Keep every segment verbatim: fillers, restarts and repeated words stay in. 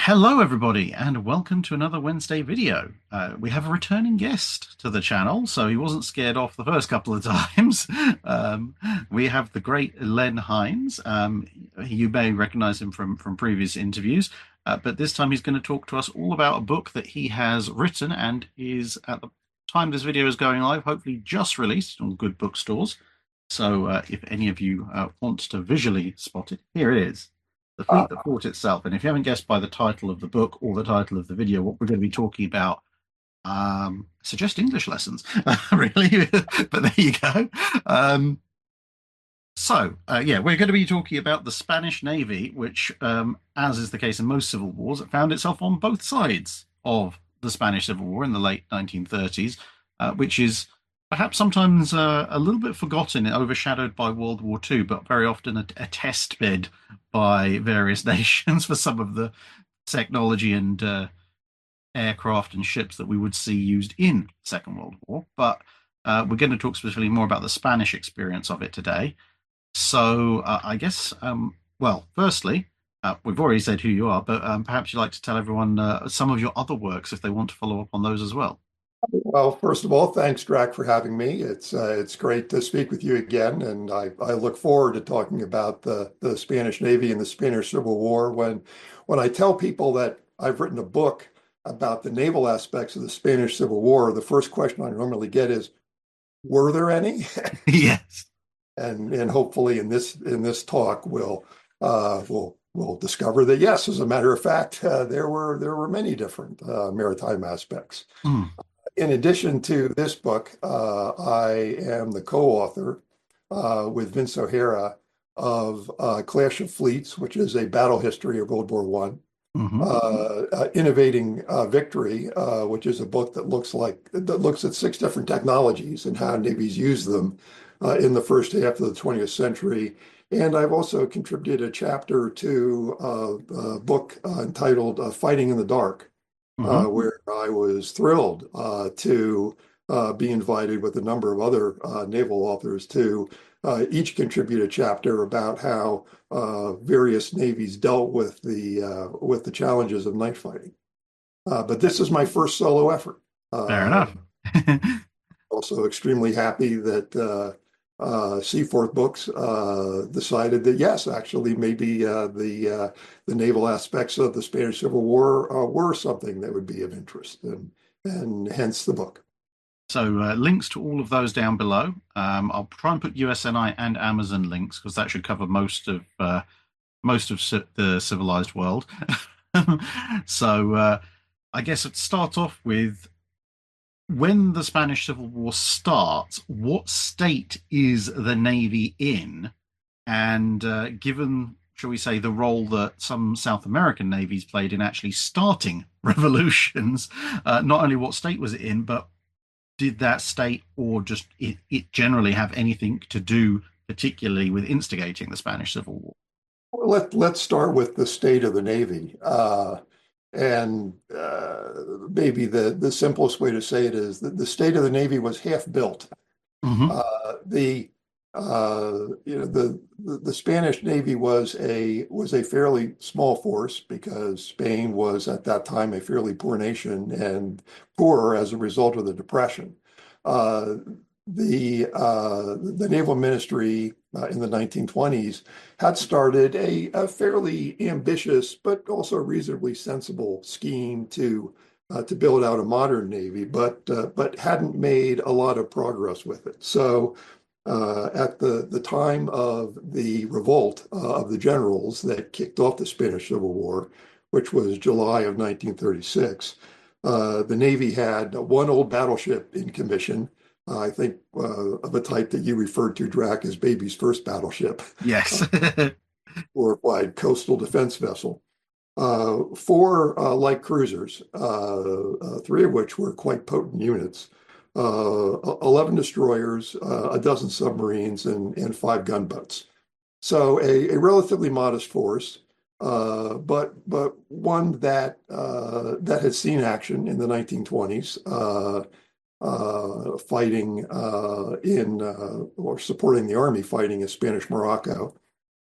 Hello, everybody, and welcome to another Wednesday video. Uh, we have a returning guest to the channel, so he wasn't scared off the first couple of times. Um, we have the great Len Hines. Um, you may recognize him from, from previous interviews, uh, but this time he's going to talk to us all about a book that he has written and is, at the time this video is going live, hopefully just released on good bookstores. So uh, if any of you uh, want to visually spot it, here it is. The Uh, Fleet That Fought Itself. And if you haven't guessed by the title of the book or the title of the video, what we're going to be talking about, um, suggest English lessons, really. But there you go. Um, so, uh, yeah, we're going to be talking about the Spanish Navy, which, um, as is the case in most civil wars, it found itself on both sides of the Spanish Civil War in the late nineteen thirties, uh, which is perhaps sometimes uh, a little bit forgotten and overshadowed by World War Two, but very often a, a test bed by various nations for some of the technology and uh, aircraft and ships that we would see used in Second World War. But uh, we're going to talk specifically more about the Spanish experience of it today. So uh, I guess, um, well, firstly, uh, we've already said who you are, but um, perhaps you'd like to tell everyone uh, some of your other works if they want to follow up on those as well. well, first of all, thanks, Drac, for having me. It's uh, it's great to speak with you again, and I, I look forward to talking about the the Spanish Navy and the Spanish Civil War. When when I tell people that I've written a book about the naval aspects of the Spanish Civil War, the first question I normally get is, "Were there any?" Yes. and and hopefully in this in this talk we'll uh, we'll we'll discover that yes, as a matter of fact, uh, there were there were many different uh, maritime aspects. Mm. In addition to this book, uh, I am the co-author uh, with Vince O'Hara of uh, Clash of Fleets, which is a battle history of World War One. Hmm. Uh, uh, Innovating uh, Victory, uh, which is a book that looks like that looks at six different technologies and how navies use them uh, in the first half of the twentieth century. And I've also contributed a chapter to uh, a book uh, entitled uh, Fighting in the Dark, uh, Hmm. where I was thrilled uh, to uh, be invited with a number of other uh, naval authors to uh, each contribute a chapter about how uh, various navies dealt with the uh, with the challenges of night fighting. Uh, but this is my first solo effort. Fair Uh, enough. Also extremely happy that uh, uh, Seaforth Books uh, decided that yes, actually, maybe uh, the uh, the naval aspects of the Spanish Civil War uh, were something that would be of interest, and and hence the book. So uh, links to all of those down below. Um, I'll try and put U S N I and Amazon links because that should cover most of uh, most of ci- the civilized world. So uh, I guess let's start off with when the Spanish Civil War starts. What state is the Navy in? And uh, given, shall we say, the role that some South American navies played in actually starting revolutions, uh, not only what state was it in, but did that state or just it, it generally have anything to do, particularly with instigating the Spanish Civil War? Let let's start with the state of the Navy, uh, and uh, maybe the the simplest way to say it is that the state of the Navy was half built. Hmm. Uh, the uh, you know the, the the Spanish Navy was a was a fairly small force because Spain was at that time a fairly poor nation and poorer as a result of the Depression. Uh, the uh, the Naval Ministry uh, in the nineteen twenties had started a, a fairly ambitious but also reasonably sensible scheme to uh, to build out a modern navy, but uh, but hadn't made a lot of progress with it. So uh, at the the time of the revolt uh, of the generals that kicked off the Spanish Civil War, which was July of nineteen thirty-six, uh, the Navy had one old battleship in commission. Uh, I think uh, of a type that you referred to, Drac, as Baby's first battleship, Yes. glorified coastal defense vessel. Uh, four uh, light cruisers, uh, uh, three of which were quite potent units, uh, eleven destroyers, uh, a dozen submarines, and, and five gunboats. So a, a relatively modest force, uh, but but one that uh, that had seen action in the nineteen twenties, uh, uh, fighting uh, in uh, or supporting the army fighting in Spanish Morocco.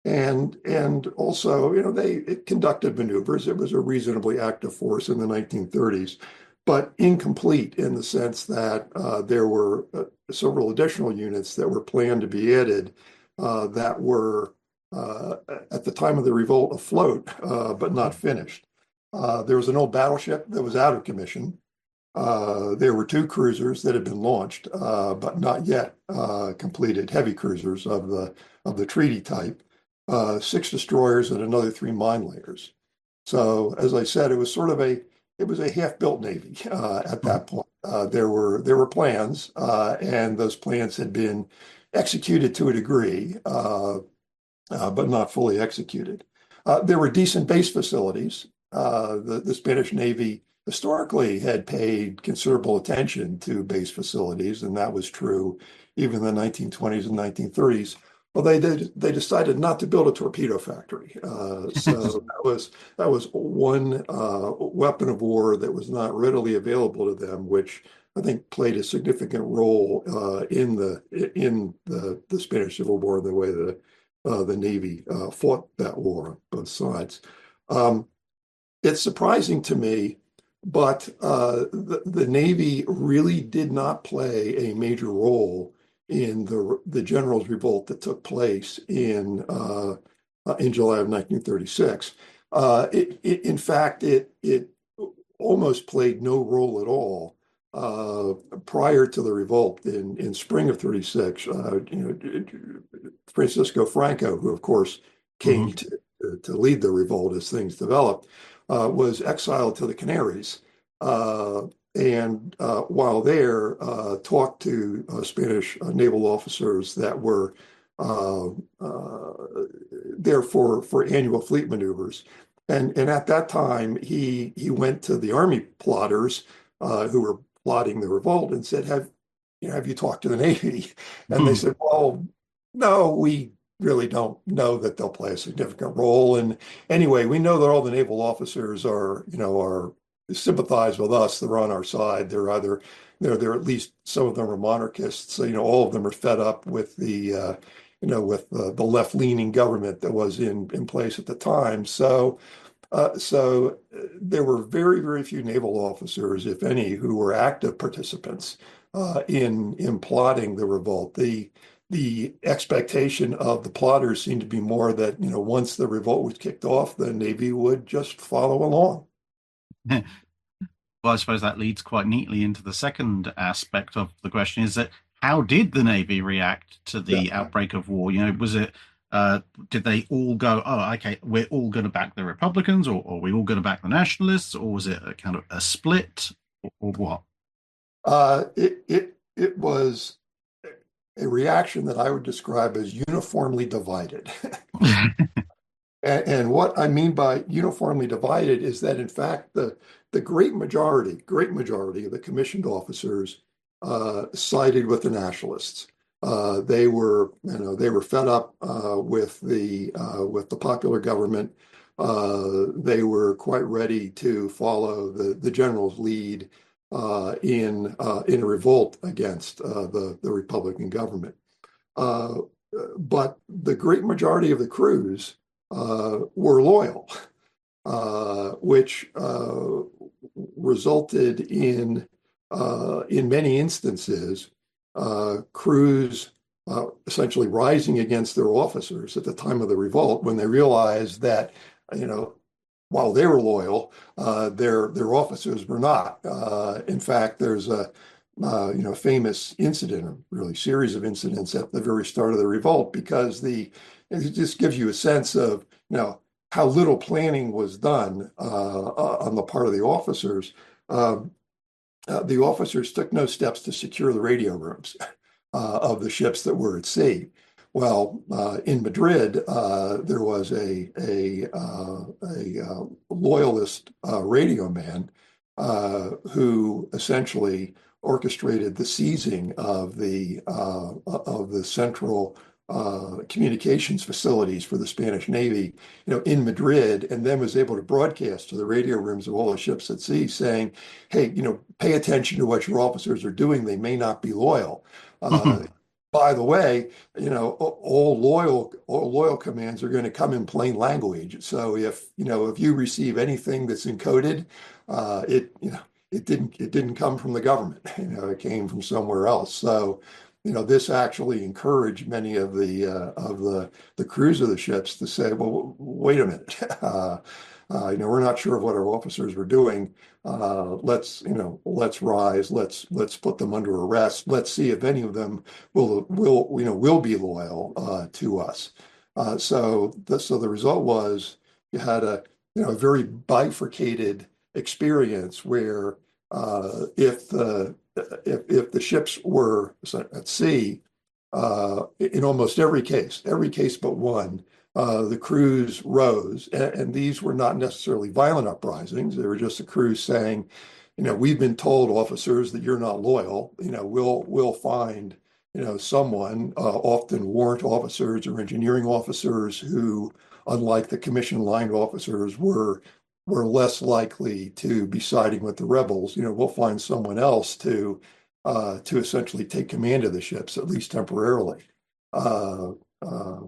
And and also, you know, they it conducted maneuvers. It was a reasonably active force in the nineteen thirties, but incomplete in the sense that uh, there were uh, several additional units that were planned to be added uh, that were uh, at the time of the revolt afloat, uh, but not finished. Uh, there was an old battleship that was out of commission. Uh, there were two cruisers that had been launched, uh, but not yet uh, completed, heavy cruisers of the of the treaty type, uh, six destroyers and another three mine layers. So, as I said, it was sort of a it was a half-built navy uh, at that point. Uh, there were there were plans, uh, and those plans had been executed to a degree, uh, uh, but not fully executed. Uh, there were decent base facilities. Uh, the, the Spanish Navy historically had paid considerable attention to base facilities, and that was true even in the nineteen twenties and nineteen thirties. Well, they did, they decided not to build a torpedo factory. Uh, so that was that was one uh, weapon of war that was not readily available to them, which I think played a significant role uh, in the in the, the Spanish Civil War, the way the uh, the Navy uh, fought that war, both sides. Um, it's surprising to me, but uh, the, the Navy really did not play a major role in the the generals' revolt that took place in uh, uh, in July of nineteen thirty-six. Uh, it, it, in fact, it it almost played no role at all uh, prior to the revolt in in spring of thirty-six. Uh, you know, Francisco Franco, who of course came Mhm. to to lead the revolt as things developed, uh, was exiled to the Canaries. Uh, and uh, while there, uh, talked to uh, Spanish uh, naval officers that were uh, uh, there for, for annual fleet maneuvers. And, and at that time, he he went to the army plotters uh, who were plotting the revolt and said, "Have you know, have you talked to the Navy?" And they said, "Well, no, we really don't know that they'll play a significant role. And anyway, we know that all the naval officers are, you know, are sympathize with us. They're on our side. They're either, they're, they're at least some of them are monarchists. So, you know, all of them are fed up with the, uh, you know, with the, the left-leaning government that was in, in place at the time. So, uh, so uh, there were very, very few naval officers, if any, who were active participants uh, in in plotting the revolt. The the expectation of the plotters seemed to be more that, you know, once the revolt was kicked off, the Navy would just follow along. Well, I suppose that leads quite neatly into the second aspect of the question is that how did the Navy react to Yeah. the outbreak of war? You know, was it, uh, did they all go, oh, okay, we're all going to back the Republicans, or, or we all going to back the nationalists, or was it a kind of a split, or, or what? Uh, it it it was a reaction that I would describe as uniformly divided. And, and what I mean by uniformly divided is that, in fact, the the great majority, great majority of the commissioned officers uh, sided with the nationalists. Uh, they were, you know, they were fed up uh, with the uh, with the popular government. Uh, they were quite ready to follow the the general's lead uh, in uh, in a revolt against uh, the the Republican government. Uh, but the great majority of the crews uh, were loyal, uh, which uh, resulted in, uh, in many instances, uh, crews uh, essentially rising against their officers at the time of the revolt when they realized that, you know, while they were loyal, uh, their their officers were not. Uh, in fact, there's a uh, you know famous incident, a really series of incidents at the very start of the revolt, because the it just gives you a sense of you know how little planning was done uh, uh, on the part of the officers. Um, uh, the officers took no steps to secure the radio rooms uh, of the ships that were at sea. Well, uh, in Madrid, uh, there was a a, uh, a uh, loyalist uh, radio man uh, who essentially orchestrated the seizing of the uh, of the central uh, communications facilities for the Spanish Navy, you know, in Madrid, and then was able to broadcast to the radio rooms of all the ships at sea, saying, "Hey, you know, pay attention to what your officers are doing. They may not be loyal." Uh, by the way, you know, all loyal all loyal commands are going to come in plain language. So if, you know, if you receive anything that's encoded, uh, it, you know, it didn't it didn't come from the government. You know, it came from somewhere else. So, you know, this actually encouraged many of the uh, of the the crews of the ships to say, well, wait a minute. Uh, uh, you know, we're not sure of what our officers were doing. Uh, let's, you know, let's rise. Let's let's put them under arrest. Let's see if any of them will will you know will be loyal uh, to us. Uh, so the so the result was you had a you know a very bifurcated experience where uh, if the if if the ships were at sea, uh, in almost every case, every case but one, uh, the crews rose, and, and these were not necessarily violent uprisings. They were just the crews saying, you know, we've been told, officers, that you're not loyal. You know, we'll we'll find, you know, someone, uh, often warrant officers or engineering officers who, unlike the commission line officers, were were less likely to be siding with the rebels. You know, we'll find someone else to uh, to essentially take command of the ships, at least temporarily. Uh, uh,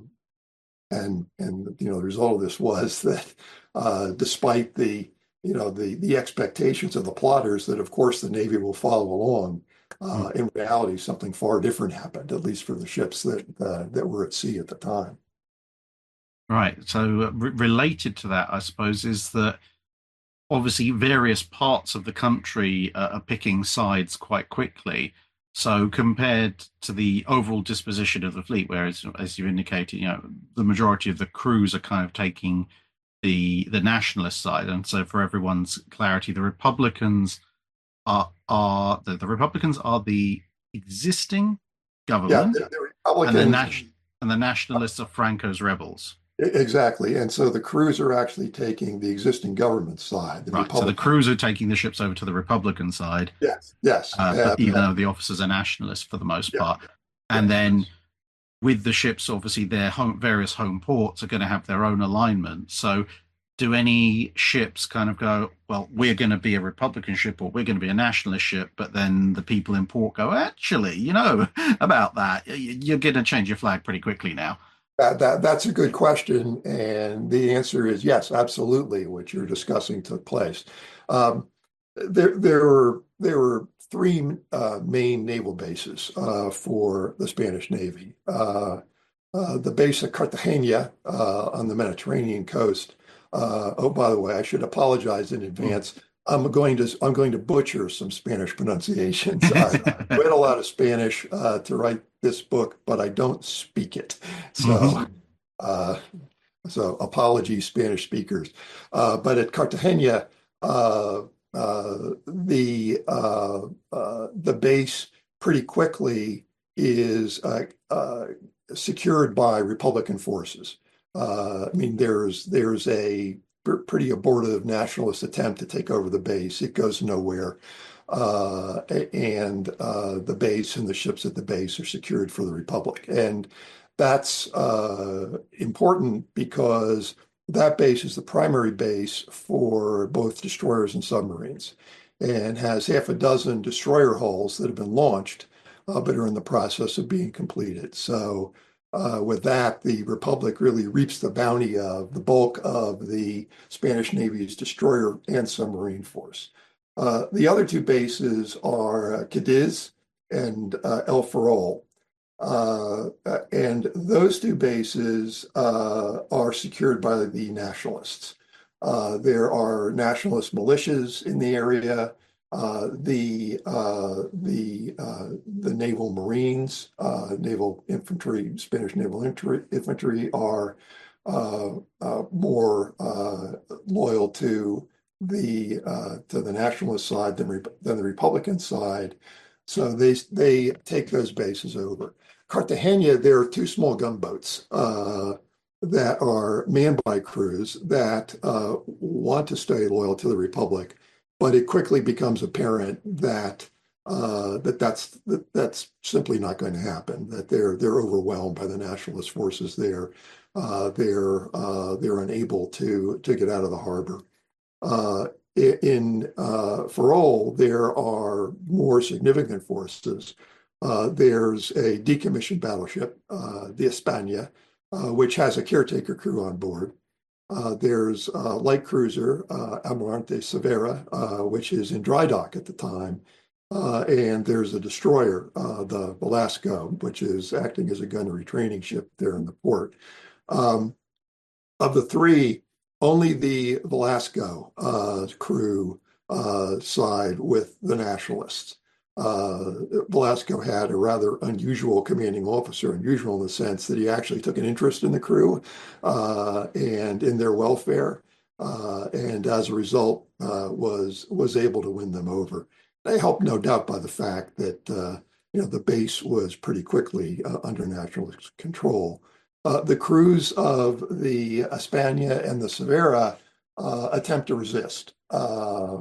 and and you know the result of this was that uh, despite the you know the the expectations of the plotters that of course the Navy will follow along, uh, in reality something far different happened, at least for the ships that uh, that were at sea at the time. Right. So, uh, re related to that, I suppose, is that obviously various parts of the country uh, are picking sides quite quickly. So compared to the overall disposition of the fleet, whereas as you indicated, you know, the majority of the crews are kind of taking the the nationalist side, and so for everyone's clarity, the Republicans are are the, the Republicans are the existing Yeah, government, the, the and the Republicans. nation and the nationalists are Franco's rebels. Exactly. And so the crews are actually taking the existing government side, the Right. So the Republican. crews are taking the ships over to the Republican side, Yes, yes. uh, but Uh, even uh, though the officers are nationalists for the most yeah, part. And yes. then with the ships, obviously their home, various home ports are going to have their own alignment. So do any ships kind of go, well, we're going to be a Republican ship or we're going to be a nationalist ship, but then the people in port go, actually, you know, about that, you're going to change your flag pretty quickly now. That, that that's a good question. And the answer is yes, absolutely. What you're discussing took place. Um, there, there were there were three uh, main naval bases uh, for the Spanish Navy. Uh, uh, the base at Cartagena uh, on the Mediterranean coast. Uh, oh, by the way, I should apologize in advance. I'm going to I'm going to butcher some Spanish pronunciations. I read a lot of Spanish uh, to write this book, but I don't speak it. Hmm. So, uh, so apologies, Spanish speakers. Uh, but at Cartagena, uh, uh, the uh, uh, the base pretty quickly is uh, uh, secured by Republican forces. Uh, I mean, there's there's a pretty abortive nationalist attempt to take over the base. It goes nowhere. Uh, and uh, the base and the ships at the base are secured for the Republic. And that's uh, important because that base is the primary base for both destroyers and submarines and has half a dozen destroyer hulls that have been launched, uh, but are in the process of being completed. So uh, with that, the Republic really reaps the bounty of the bulk of the Spanish Navy's destroyer and submarine force. Uh, the other two bases are uh, Cadiz and uh, El Ferrol. Uh, and those two bases uh, are secured by the nationalists. Uh, there are nationalist militias in the area. Uh, the uh, the uh, the naval marines, uh, naval infantry, Spanish naval infantry, infantry are uh, uh, more uh, loyal to the uh, to the nationalist side than than the Republican side. So they they take those bases over. Cartagena, there are two small gunboats uh, that are manned by crews that uh, want to stay loyal to the Republic, but it quickly becomes apparent that uh, that that's that, that's simply not going to happen. That they're they're overwhelmed by the nationalist forces there. Uh, they're uh, they're unable to to get out of the harbor. Uh, in uh, Ferrol, there are more significant forces Uh, there's a decommissioned battleship, uh, the España, uh, which has a caretaker crew on board. Uh, there's a light cruiser, uh, Almirante Severa, uh, which is in dry dock at the time. Uh, and there's a destroyer, uh, the Velasco, which is acting as a gunnery training ship there in the port. Um, of the three, only the Velasco uh, crew uh, side with the nationalists. Uh, Velasco had a rather unusual commanding officer, unusual in the sense that he actually took an interest in the crew uh, and in their welfare, uh, and as a result uh, was was able to win them over. They helped, no doubt, by the fact that uh, you know the base was pretty quickly uh, under nationalist control. Uh, the crews of the España and the Severa uh, attempt to resist. Uh,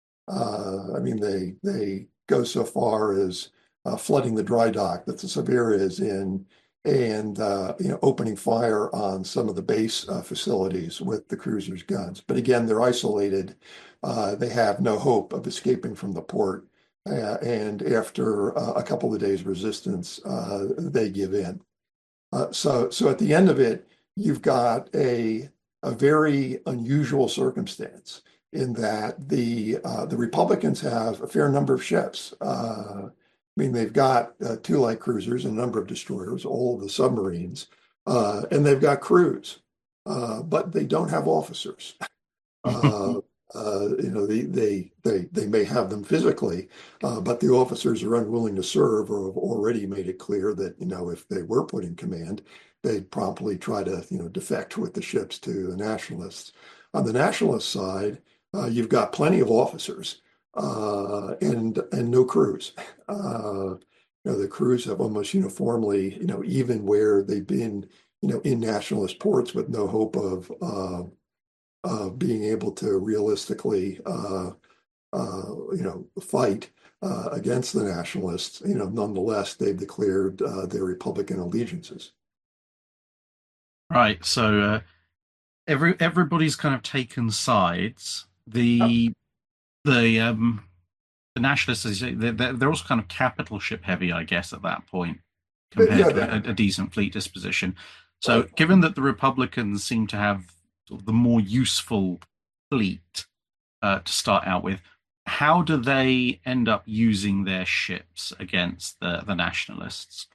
uh, I mean, they they go so far as uh, flooding the dry dock that the Severa is in, and uh, you know, opening fire on some of the base uh, facilities with the cruiser's guns. But again, they're isolated. Uh, they have no hope of escaping from the port. Uh, and after uh, a couple of days' resistance, uh, they give in. Uh, so, so at the end of it, you've got a a very unusual circumstance in that the uh, the Republicans have a fair number of ships. Uh, I mean, they've got uh, two light cruisers and a number of destroyers, all of the submarines, uh, and they've got crews, uh, but they don't have officers. Uh, uh, you know, they, they they they may have them physically, uh, but the officers are unwilling to serve or have already made it clear that, you know, if they were put in command, they'd promptly try to, you know, defect with the ships to the nationalists. On the nationalist side, uh, you've got plenty of officers uh, and and no crews. Uh, you know, the crews have almost uniformly, you know, even where they've been, you know, in nationalist ports with no hope of uh, uh, being able to realistically, uh, uh, you know, fight uh, against the nationalists, you know, nonetheless, they've declared uh, their Republican allegiances. Right. So uh, every everybody's kind of taken sides. Yep. The the um the nationalists, as you say, they're, they're they're also kind of capital ship heavy, I guess, at that point, But compared yeah, to that, a, a decent fleet disposition. So, right. given that the Republicans seem to have sort of the more useful fleet uh, to start out with, how do they end up using their ships against the the nationalists?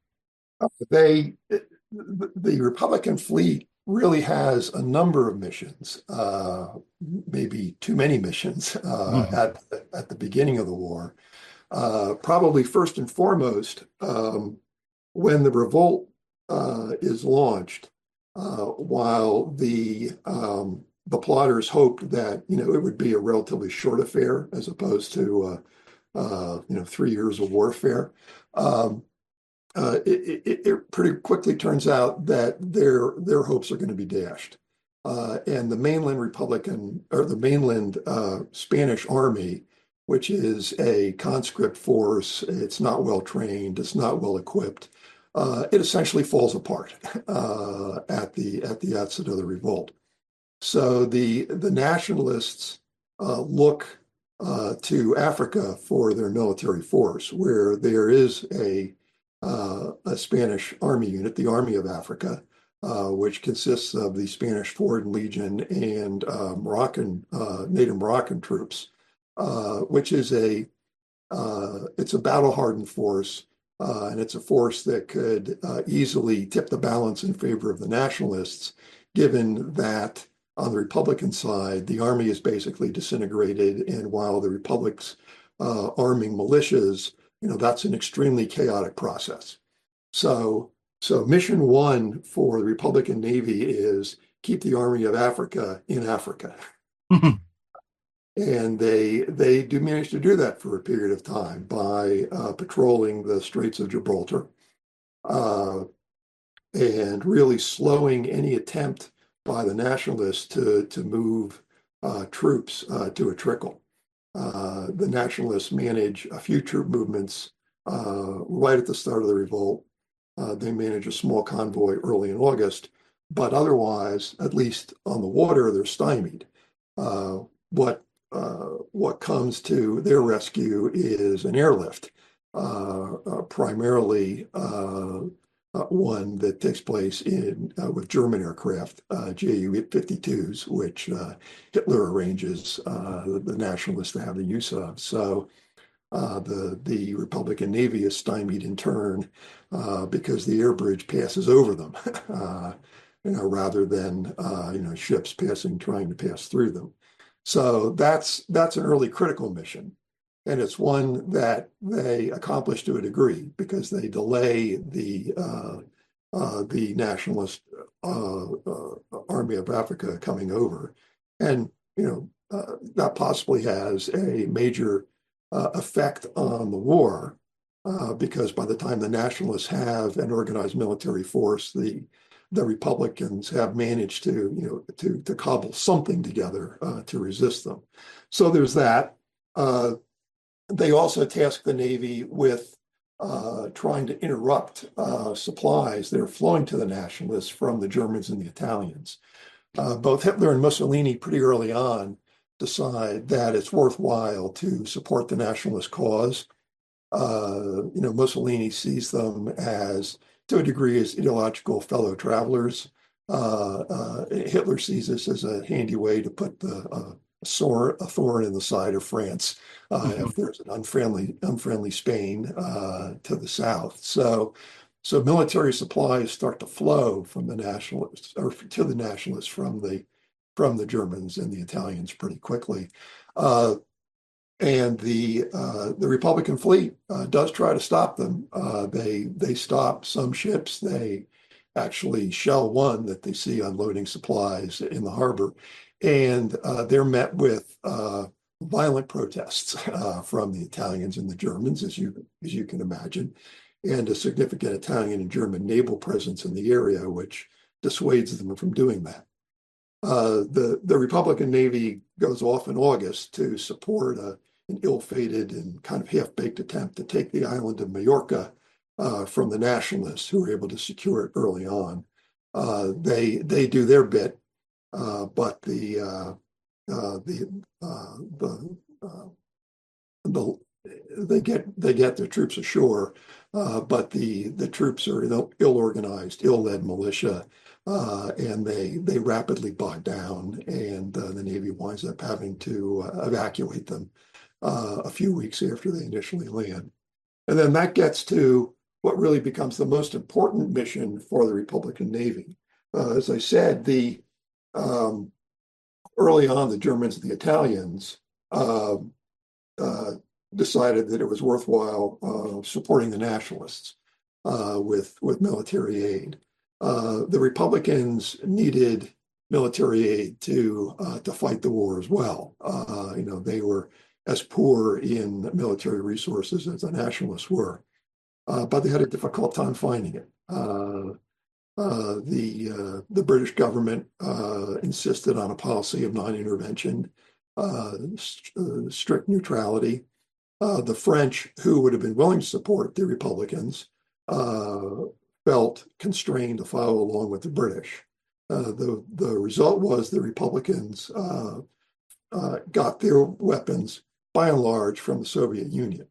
They, the Republican fleet really has a number of missions, uh, maybe too many missions uh, Mhm. at at the beginning of the war. Uh, probably first and foremost, um, when the revolt uh, is launched, uh, while the um, the plotters hoped that, you know, it would be a relatively short affair as opposed to uh, uh, you know, three years of warfare. Um, uh, it, it, it pretty quickly turns out that their their hopes are going to be dashed. Uh, and the mainland Republican or the mainland uh, Spanish army, which is a conscript force, it's not well trained, it's not well equipped. Uh, it essentially falls apart uh, at the at the outset of the revolt. So the the nationalists uh, look uh, to Africa for their military force, where there is a uh, a Spanish army unit, the Army of Africa, uh, which consists of the Spanish Foreign Legion and uh, Moroccan uh, native Moroccan troops, uh, which is a uh, it's a battle-hardened force, uh, and it's a force that could uh, easily tip the balance in favor of the nationalists, given that on the Republican side, the army is basically disintegrated, and while the Republic's uh, arming militias, you know, that's an extremely chaotic process. So, so mission one for the Republican Navy is keep the Army of Africa in Africa. And they they do manage to do that for a period of time by uh, patrolling the Straits of Gibraltar uh, and really slowing any attempt by the nationalists to to move uh, troops uh, to a trickle. Uh, the nationalists manage a few troop movements uh, right at the start of the revolt. Uh, they manage a small convoy early in August, but otherwise, at least on the water, they're stymied. Uh, what uh, what comes to their rescue is an airlift uh, uh, primarily uh, uh, one that takes place in uh, with German aircraft, uh, Ju fifty-twos, which uh, Hitler arranges uh, the, the nationalists to have the use of. So uh, the the Republican Navy is stymied in turn uh, because the air bridge passes over them, uh, you know, rather than uh, you know ships passing trying to pass through them. So that's that's an early critical mission, and it's one that they accomplish to a degree because they delay the uh, uh, the nationalist uh, uh, Army of Africa coming over, and you know uh, that possibly has a major uh, effect on the war uh, because by the time the nationalists have an organized military force, the the Republicans have managed to, you know, to to cobble something together uh, to resist them. So there's that. Uh, they also task the Navy with uh, trying to interrupt uh, supplies that are flowing to the nationalists from the Germans and the Italians. Uh, both Hitler and Mussolini pretty early on decide that it's worthwhile to support the nationalist cause. Uh, you know, Mussolini sees them as, to a degree, as ideological fellow travelers. Uh, uh, Hitler sees this as a handy way to put the uh, sword, a thorn in the side of France uh, if there's an unfriendly, unfriendly Spain uh, to the south. So, so military supplies start to flow from the nationalists or to the nationalists from the from the Germans and the Italians pretty quickly. Uh, and the uh, the Republican fleet uh, does try to stop them. Uh, they they stop some ships. They actually shell one that they see unloading supplies in the harbor, and uh, they're met with uh, violent protests uh, from the Italians and the Germans, as you as you can imagine, and a significant Italian and German naval presence in the area, which dissuades them from doing that. Uh, the the Republican Navy goes off in August to support a, an ill-fated and kind of half-baked attempt to take the island of Majorca uh, from the nationalists, who were able to secure it early on. Uh, they they do their bit, uh, but the uh, uh, the uh, the uh, the they get they get their troops ashore, uh, but the the troops are ill, ill-organized, ill-led militia, uh, and they they rapidly bog down, and uh, the Navy winds up having to uh, evacuate them uh, a few weeks after they initially land. And then that gets to what really becomes the most important mission for the Republican Navy. Uh, as I said, the um, early on, the Germans and the Italians uh, uh, decided that it was worthwhile uh, supporting the nationalists uh, with with military aid. Uh, the Republicans needed military aid to uh, to fight the war as well. Uh, you know, they were as poor in military resources as the nationalists were, uh, but they had a difficult time finding it. Uh, uh, the uh, the British government uh, insisted on a policy of non-intervention, uh, st- uh, strict neutrality. Uh, the French, who would have been willing to support the Republicans, uh, felt constrained to follow along with the British. Uh, the the result was the Republicans uh, uh, got their weapons by and large from the Soviet Union.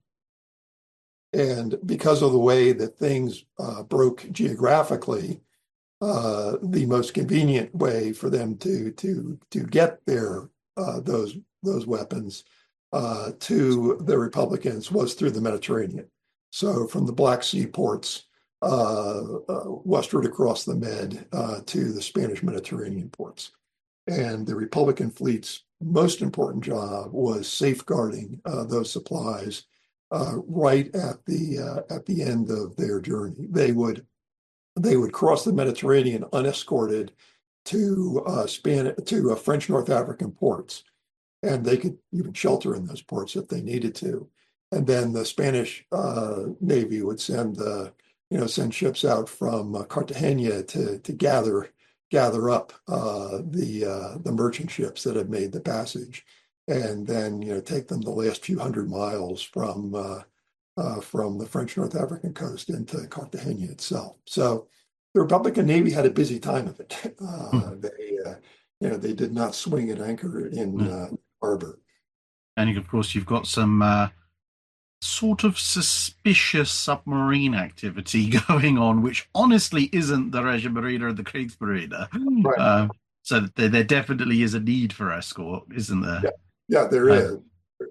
And because of the way that things uh, broke geographically, uh, the most convenient way for them to to to get their uh, those those weapons uh, to the Republicans was through the Mediterranean. So from the Black Sea ports uh, uh, westward across the Med uh, to the Spanish Mediterranean ports. And the Republican fleet's most important job was safeguarding uh, those supplies uh, right at the uh, at the end of their journey. They would they would cross the Mediterranean unescorted to uh, span to uh, French North African ports, and they could even shelter in those ports if they needed to. And then the Spanish uh, Navy would send the you know send ships out from uh, Cartagena to to gather gather up uh, the uh, the merchant ships that had made the passage, and then you know take them the last few hundred miles from uh, uh, from the French North African coast into Cartagena itself. So the Republican Navy had a busy time of it. Uh, they uh, you know they did not swing at anchor in Mm. uh, harbor. And of course, you've got some uh, sort of suspicious submarine activity going on, which honestly isn't the Regimarine or the Kriegsmarine. Right. Uh, so there, there definitely is a need for escort, isn't Yeah. there? Yeah, there Uh, is.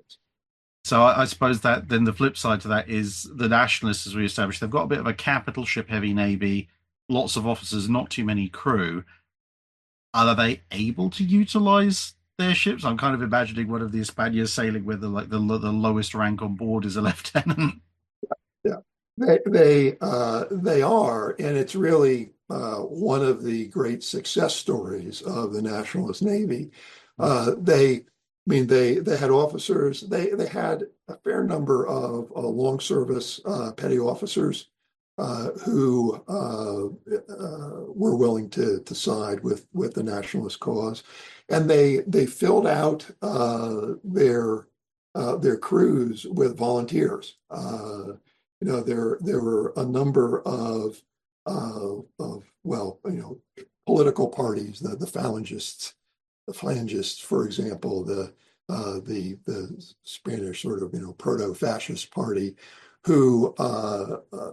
so I, I suppose that then the flip side to that is the nationalists, as we established, they've got a bit of a capital ship heavy navy, lots of officers, not too many crew. Are they able to utilize their ships? I'm kind of imagining one of the Hispanias sailing with the like the, the lowest rank on board is a lieutenant. Yeah, they they uh, they are, and it's really uh, one of the great success stories of the Nationalist Navy. Uh, they, I mean, they they had officers. They they had a fair number of uh, long service uh, petty officers uh, who uh, uh, were willing to to side with with the nationalist cause, and they they filled out uh, their uh, their crews with volunteers. Uh, you know, there there were a number of uh, of well, you know, political parties, the the Phalangists, the Phalangists, for example, the uh, the the Spanish sort of you know proto-fascist party, who uh, uh,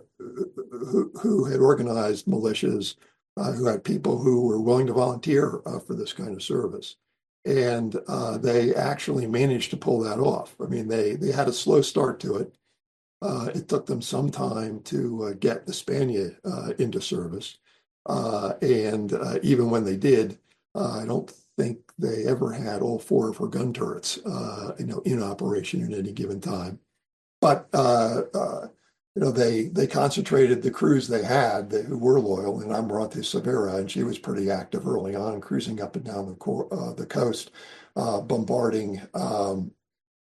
who who had organized militias, uh, who had people who were willing to volunteer uh, for this kind of service. And uh, they actually managed to pull that off. I mean, they they had a slow start to it. Uh, it took them some time to uh, get the Spaniard uh, into service. Uh, and uh, even when they did, uh, I don't think they ever had all four of her gun turrets, uh, you know, in operation at any given time. But uh, uh, you know, they they concentrated the crews they had that, who were loyal, and Amarante Severa, and she was pretty active early on, cruising up and down the co uh, the coast, uh, bombarding um,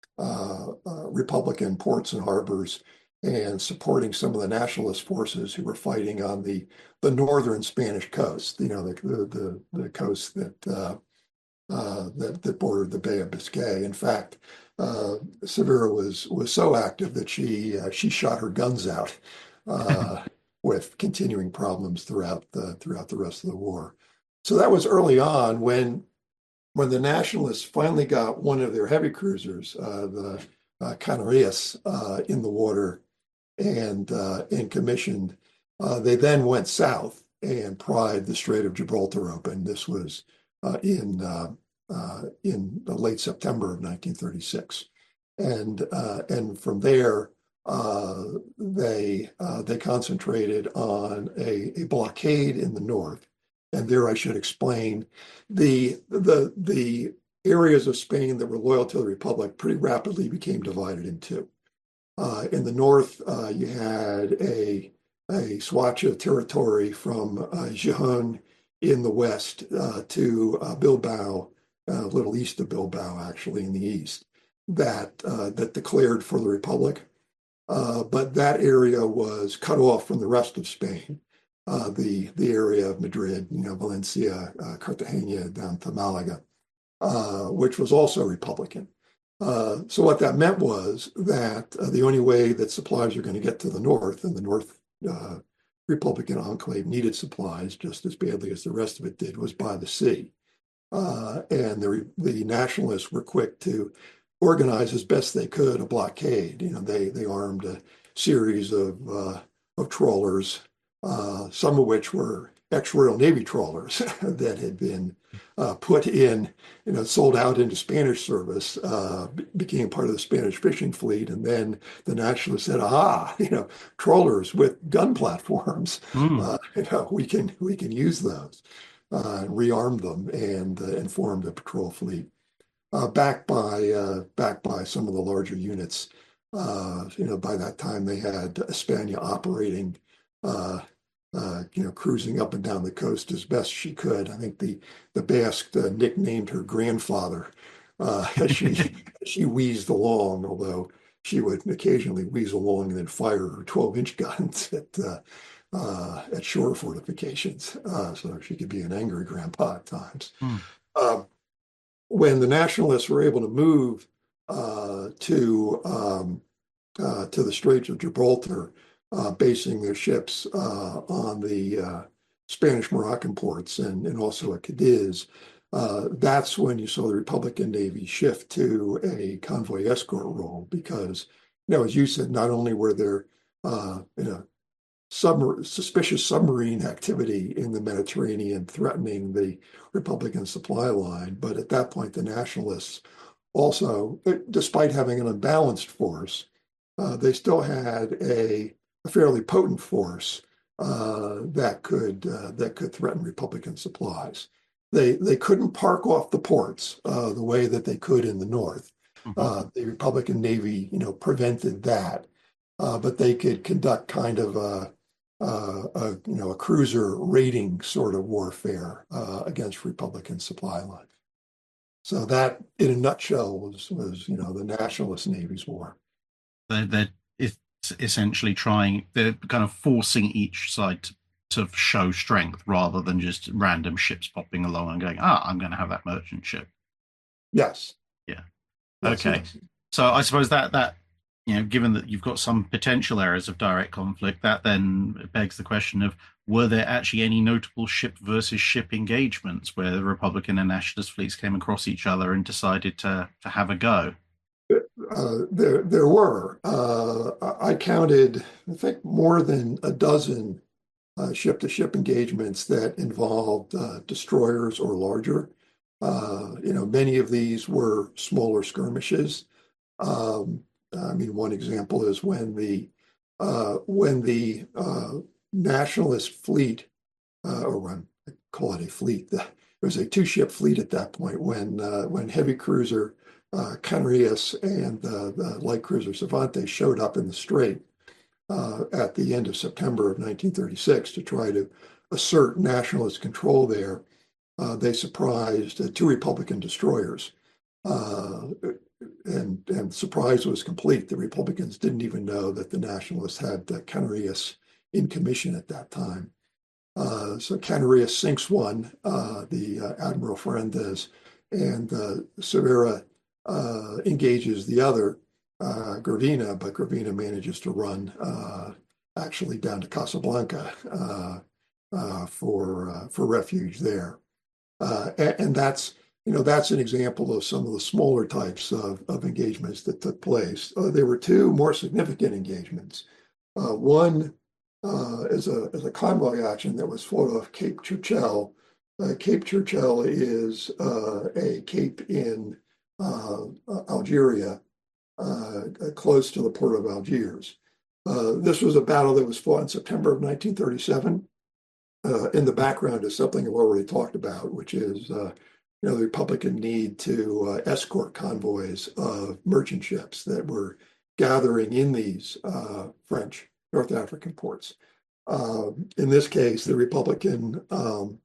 uh, uh, Republican ports and harbors and supporting some of the nationalist forces who were fighting on the the northern Spanish coast, you know, the the the, the coast that uh, uh, that that bordered the Bay of Biscay. In fact, uh, Severa was was so active that she uh, she shot her guns out uh, with continuing problems throughout the throughout the rest of the war. So that was early on when when the nationalists finally got one of their heavy cruisers, uh, the uh, Canarias, uh, in the water and uh, and commissioned. Uh, they then went south and pried the Strait of Gibraltar open. This was uh, in uh, uh, in the late September of nineteen thirty-six, and uh, and from there uh, they uh, they concentrated on a, a blockade in the north. And there I should explain the the the areas of Spain that were loyal to the Republic pretty rapidly became divided in two. Uh, in the north, uh, you had a, a swatch of territory from uh, Gijón in the west uh, to uh, Bilbao, uh, a little east of Bilbao, actually, in the east, that, uh, that declared for the Republic. Uh, but that area was cut off from the rest of Spain. Uh, the the area of Madrid, you know, Valencia, uh, Cartagena, down to Malaga, uh, which was also Republican. Uh, so what that meant was that uh, the only way that supplies are going to get to the north, and the North uh, Republican enclave needed supplies just as badly as the rest of it did, was by the sea. Uh, and the the nationalists were quick to organize as best they could a blockade. You know, they they armed a series of uh, of trawlers, uh, some of which were ex-Royal Navy trawlers that had been uh, put in, you know, sold out into Spanish service, uh, became part of the Spanish fishing fleet, and then the nationalists said, "Ah, you know, trawlers with gun platforms, Mm. uh, you know, we can we can use those." Uh, and rearmed them and uh, and formed a patrol fleet, uh, backed by uh, backed by some of the larger units. Uh, you know, by that time they had España operating, uh, uh, you know, cruising up and down the coast as best she could. I think the the Basque uh, nicknamed her grandfather uh, as she she wheezed along, although she would occasionally wheeze along and then fire her twelve inch guns at uh, uh, at shore fortifications, uh, so she could be an angry grandpa at times. Mm. Um, when the nationalists were able to move uh, to um, uh, to the Straits of Gibraltar, uh, basing their ships uh, on the uh, Spanish Moroccan ports and, and also at Cadiz, uh, that's when you saw the Republican Navy shift to a convoy escort role because you know, as you said, not only were there, uh, you know, submar suspicious submarine activity in the Mediterranean threatening the Republican supply line, but at that point, the nationalists also, despite having an unbalanced force, uh, they still had a, a fairly potent force uh, that could uh, that could threaten Republican supplies. They they couldn't park off the ports uh, the way that they could in the North. Hmm. Uh, the Republican Navy, you know, prevented that, uh, but they could conduct kind of a, a, a you know a cruiser raiding sort of warfare uh, against Republican supply lines. So that, in a nutshell, was was you know the nationalist Navy's war. They're, they're it's essentially trying, they're kind of forcing each side to, to show strength rather than just random ships popping along and going, ah, I'm going to have that merchant ship. Yes, Yeah. yes, Okay. yes. So I suppose that that you know, given that you've got some potential areas of direct conflict, that then begs the question of were there actually any notable ship versus ship engagements where the Republican and nationalist fleets came across each other and decided to to have a go? Uh, there there were. Uh, I counted, I think, more than a dozen uh, ship-to-ship engagements that involved uh, destroyers or larger. Uh, you know, many of these were smaller skirmishes. Um, I mean, one example is when the uh, when the uh, nationalist fleet, uh, or when I call it a fleet, there was a two-ship fleet at that point when uh, when heavy cruiser uh, Canarias and uh, the light cruiser Cervantes showed up in the strait uh, at the end of September of nineteen thirty-six to try to assert nationalist control there. Uh, they surprised uh, two Republican destroyers. Uh, and and surprise was complete. The Republicans didn't even know that the Nationalists had uh, Canarias in commission at that time. Uh, so Canarias sinks one, uh, the uh, Admiral Ferrandez, and uh, Cervera uh, engages the other, uh, Gravina, but Gravina manages to run uh, actually down to Casablanca uh, uh, for uh, for refuge there. Uh, and, and that's, you know, that's an example of some of the smaller types of, of engagements that took place. Uh, there were two more significant engagements. Uh, one uh, is a is a convoy action that was fought off Cape Churchill. Uh, Cape Churchill is uh, a cape in uh, Algeria, uh, close to the port of Algiers. Uh, this was a battle that was fought in September of nineteen thirty-seven. Uh, in the background is something I've already talked about, which is uh, you know the Republican need to uh, escort convoys of merchant ships that were gathering in these uh, French North African ports. Um, in this case, the Republican um,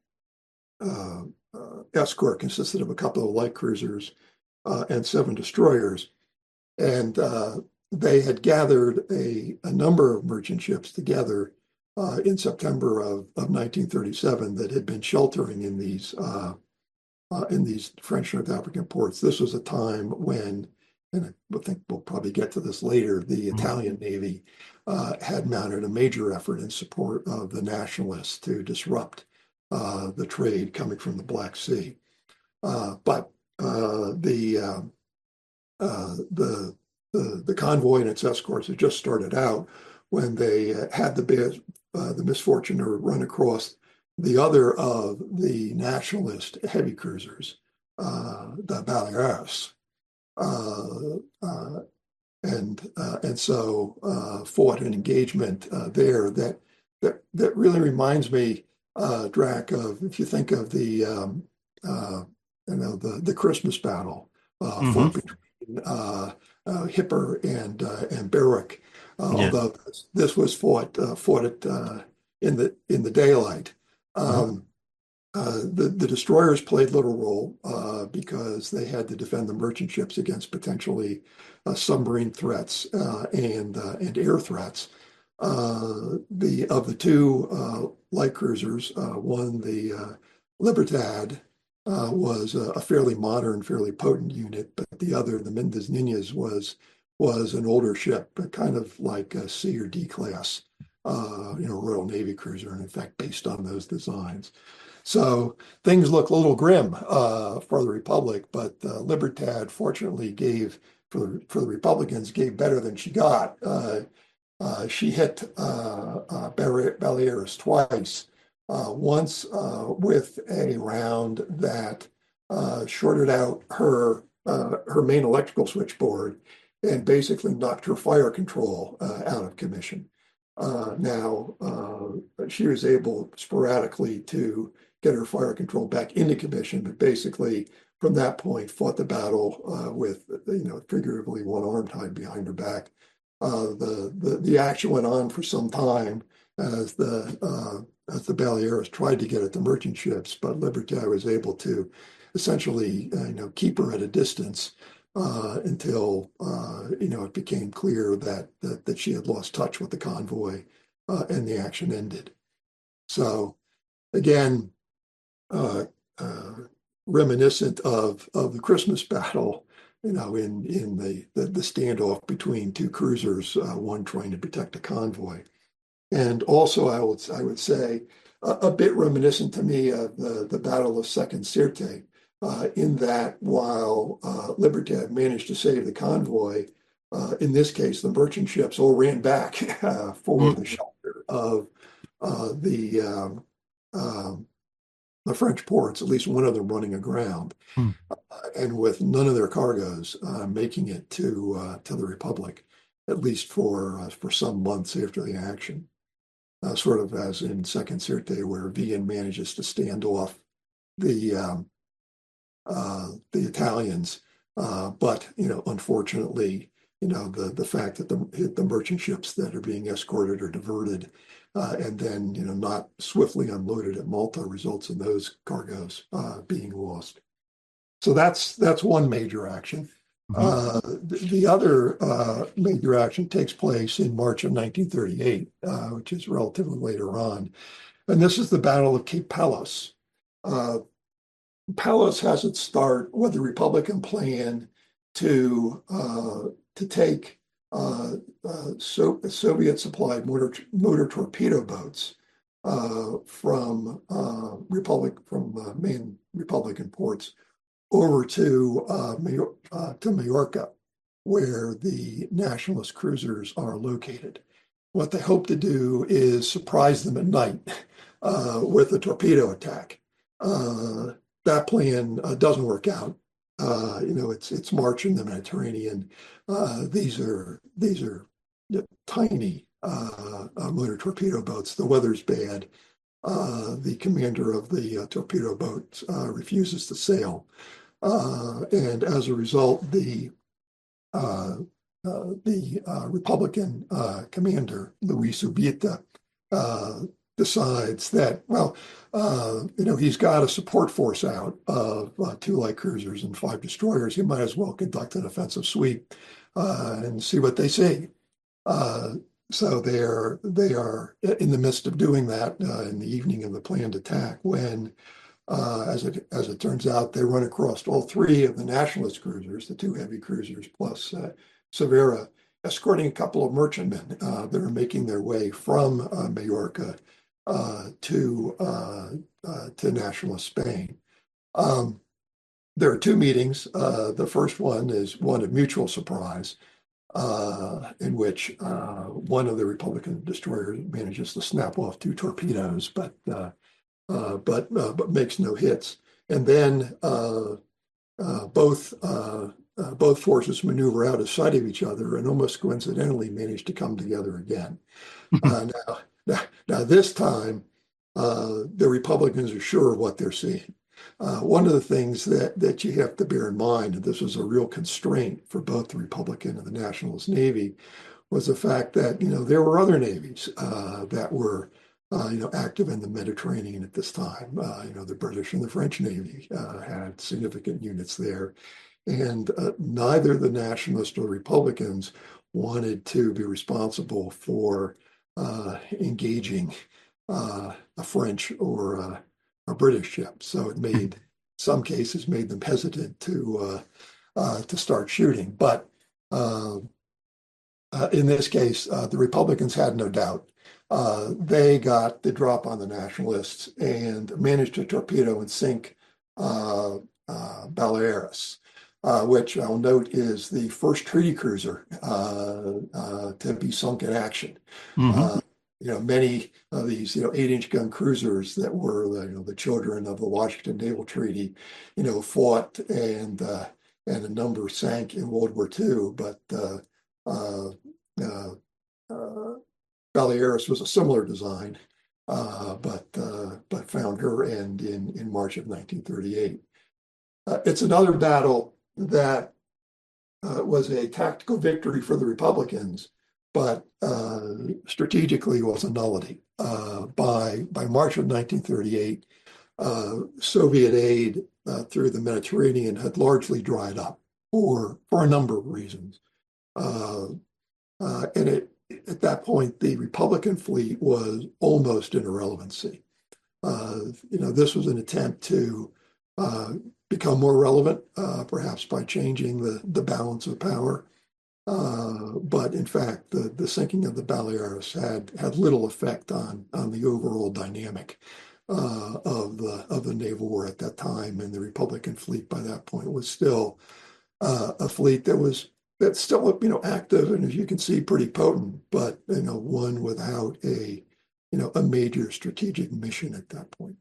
uh, uh, escort consisted of a couple of light cruisers uh, and seven destroyers, and uh, they had gathered a, a number of merchant ships together uh, in September of, of nineteen thirty-seven that had been sheltering in these uh, uh, in these French North African ports. This was a time when, and I think we'll probably get to this later, the Mhm. Italian Navy uh, had mounted a major effort in support of the nationalists to disrupt uh, the trade coming from the Black Sea. Uh, but uh, the um, uh, the, the the convoy and its escorts had just started out when they uh, had the uh, the misfortune to run across the other of the nationalist heavy cruisers, uh, the Baleares, uh, uh, and uh, and so uh, fought an engagement uh, there that that that really reminds me, uh, Drac, of if you think of the um, uh, you know the the Christmas battle uh, fought Mhm. between uh, uh, Hipper and uh, and Berwick, uh, Yeah. although this, this was fought uh, fought it uh, in the in the daylight. Mhm. Um, uh, the, the destroyers played little role uh, because they had to defend the merchant ships against potentially uh, submarine threats uh, and uh, and air threats. Uh, the of the two uh, light cruisers, uh, one, the uh, Libertad, uh, was a, a fairly modern, fairly potent unit, but the other, the Mendes Niñas, was was an older ship, but kind of like a C or D class, uh, you know, Royal Navy cruiser, and in fact, based on those designs. So things look a little grim uh, for the Republic, but uh, Libertad fortunately gave for the, for the Republicans gave better than she got. Uh, uh, she hit uh, uh, Balearis twice, uh, once uh, with a round that uh, shorted out her uh, her main electrical switchboard and basically knocked her fire control uh, out of commission. Uh, now, uh, she was able sporadically to get her fire control back into commission, but basically from that point fought the battle uh, with, you know, figuratively one arm tied behind her back. Uh, the, the the action went on for some time as the uh, as the Balearis tried to get at the merchant ships, but Liberté was able to essentially, uh, you know, keep her at a distance uh, until uh, you know it became clear that, that that she had lost touch with the convoy, uh, and the action ended. So again, uh, uh, reminiscent of of the Christmas battle, you know, in in the the, the standoff between two cruisers, uh, one trying to protect a convoy, and also I would I would say a, a bit reminiscent to me of the the Battle of Second Sirte. Uh, in that while uh, Liberté managed to save the convoy, uh, in this case, the merchant ships all ran back uh, for Mm. the shelter of uh, the, um, um, the French ports, at least one of them running aground, Mm. uh, and with none of their cargoes uh, making it to uh, to the Republic, at least for uh, for some months after the action. Uh, sort of as in Second Sirte, where Vian manages to stand off the um, uh, the Italians. Uh, but, you know, unfortunately, you know, the, the fact that the, the merchant ships that are being escorted are diverted uh, and then, you know, not swiftly unloaded at Malta results in those cargoes uh, being lost. So that's that's one major action. Mm-hmm. Uh, the, the other uh, major action takes place in March of nineteen thirty-eight, uh, which is relatively later on. And this is the Battle of Cape Palos. Uh, Palos has its start with the Republican plan to uh, to take uh, uh, so, Soviet-supplied motor motor torpedo boats uh, from uh, Republic from uh, main Republican ports over to uh, Major, uh, to Majorca, where the nationalist cruisers are located. What they hope to do is surprise them at night uh, with a torpedo attack. Uh, that plan uh, doesn't work out. Uh, you know, it's it's March in the Mediterranean. Uh, these are these are tiny uh, uh, motor torpedo boats. The weather's bad. Uh, the commander of the uh, torpedo boat uh, refuses to sail, uh, and as a result, the uh, uh, the uh, Republican uh, commander Luis Ubieta uh, decides that, well, uh, you know, he's got a support force out of uh, two light cruisers and five destroyers. He might as well conduct an offensive sweep uh, and see what they see. Uh, so they're they are in the midst of doing that uh, in the evening of the planned attack when, uh, as it as it turns out, they run across all three of the nationalist cruisers, the two heavy cruisers plus uh, Severa, escorting a couple of merchantmen uh, that are making their way from uh, Majorca uh, to uh, uh, to nationalist Spain. Um, there are two meetings. Uh, the first one is one of mutual surprise, uh, in which uh, one of the Republican destroyers manages to snap off two torpedoes, but uh, uh, but uh, but makes no hits. And then uh, uh, both uh, uh, both forces maneuver out of sight of each other and almost coincidentally manage to come together again. Uh, now, now, now, this time, uh, the Republicans are sure of what they're seeing. Uh, one of the things that that you have to bear in mind, and this was a real constraint for both the Republican and the Nationalist Navy, was the fact that, you know, there were other navies uh, that were uh, you know, active in the Mediterranean at this time. Uh, you know, the British and the French Navy uh, had significant units there. And uh, neither the Nationalists or Republicans wanted to be responsible for uh, engaging uh, a French or a, a British ship. So it made, some cases, made them hesitant to uh, uh, to start shooting. But uh, uh, in this case, uh, the Republicans had no doubt. Uh, they got the drop on the Nationalists and managed to torpedo and sink uh, uh, Balearis. uh, which I'll note is the first treaty cruiser uh, uh, to be sunk in action. Hmm. Uh, you know, many of these, you know, eight-inch gun cruisers that were, the, you know, the children of the Washington Naval Treaty, you know, fought and uh, and a number sank in World War Two. But uh, uh, uh, uh, Balearis was a similar design, uh, but uh, but found her end in in March of nineteen thirty-eight. Uh, it's another battle that uh, was a tactical victory for the Republicans, but uh, strategically was a nullity. Uh, by by March of nineteen thirty-eight, uh, Soviet aid uh, through the Mediterranean had largely dried up for for a number of reasons, uh, uh, and it at that point the Republican fleet was almost in irrelevancy. Uh, you know, this was an attempt to uh, become more relevant, uh, perhaps by changing the, the balance of power. Uh, but in fact, the, the sinking of the Balearis had had little effect on on the overall dynamic uh, of the of the naval war at that time, and the Republican fleet by that point was still uh, a fleet that was that's still you know active and, as you can see, pretty potent, but you know one without a you know a major strategic mission at that point.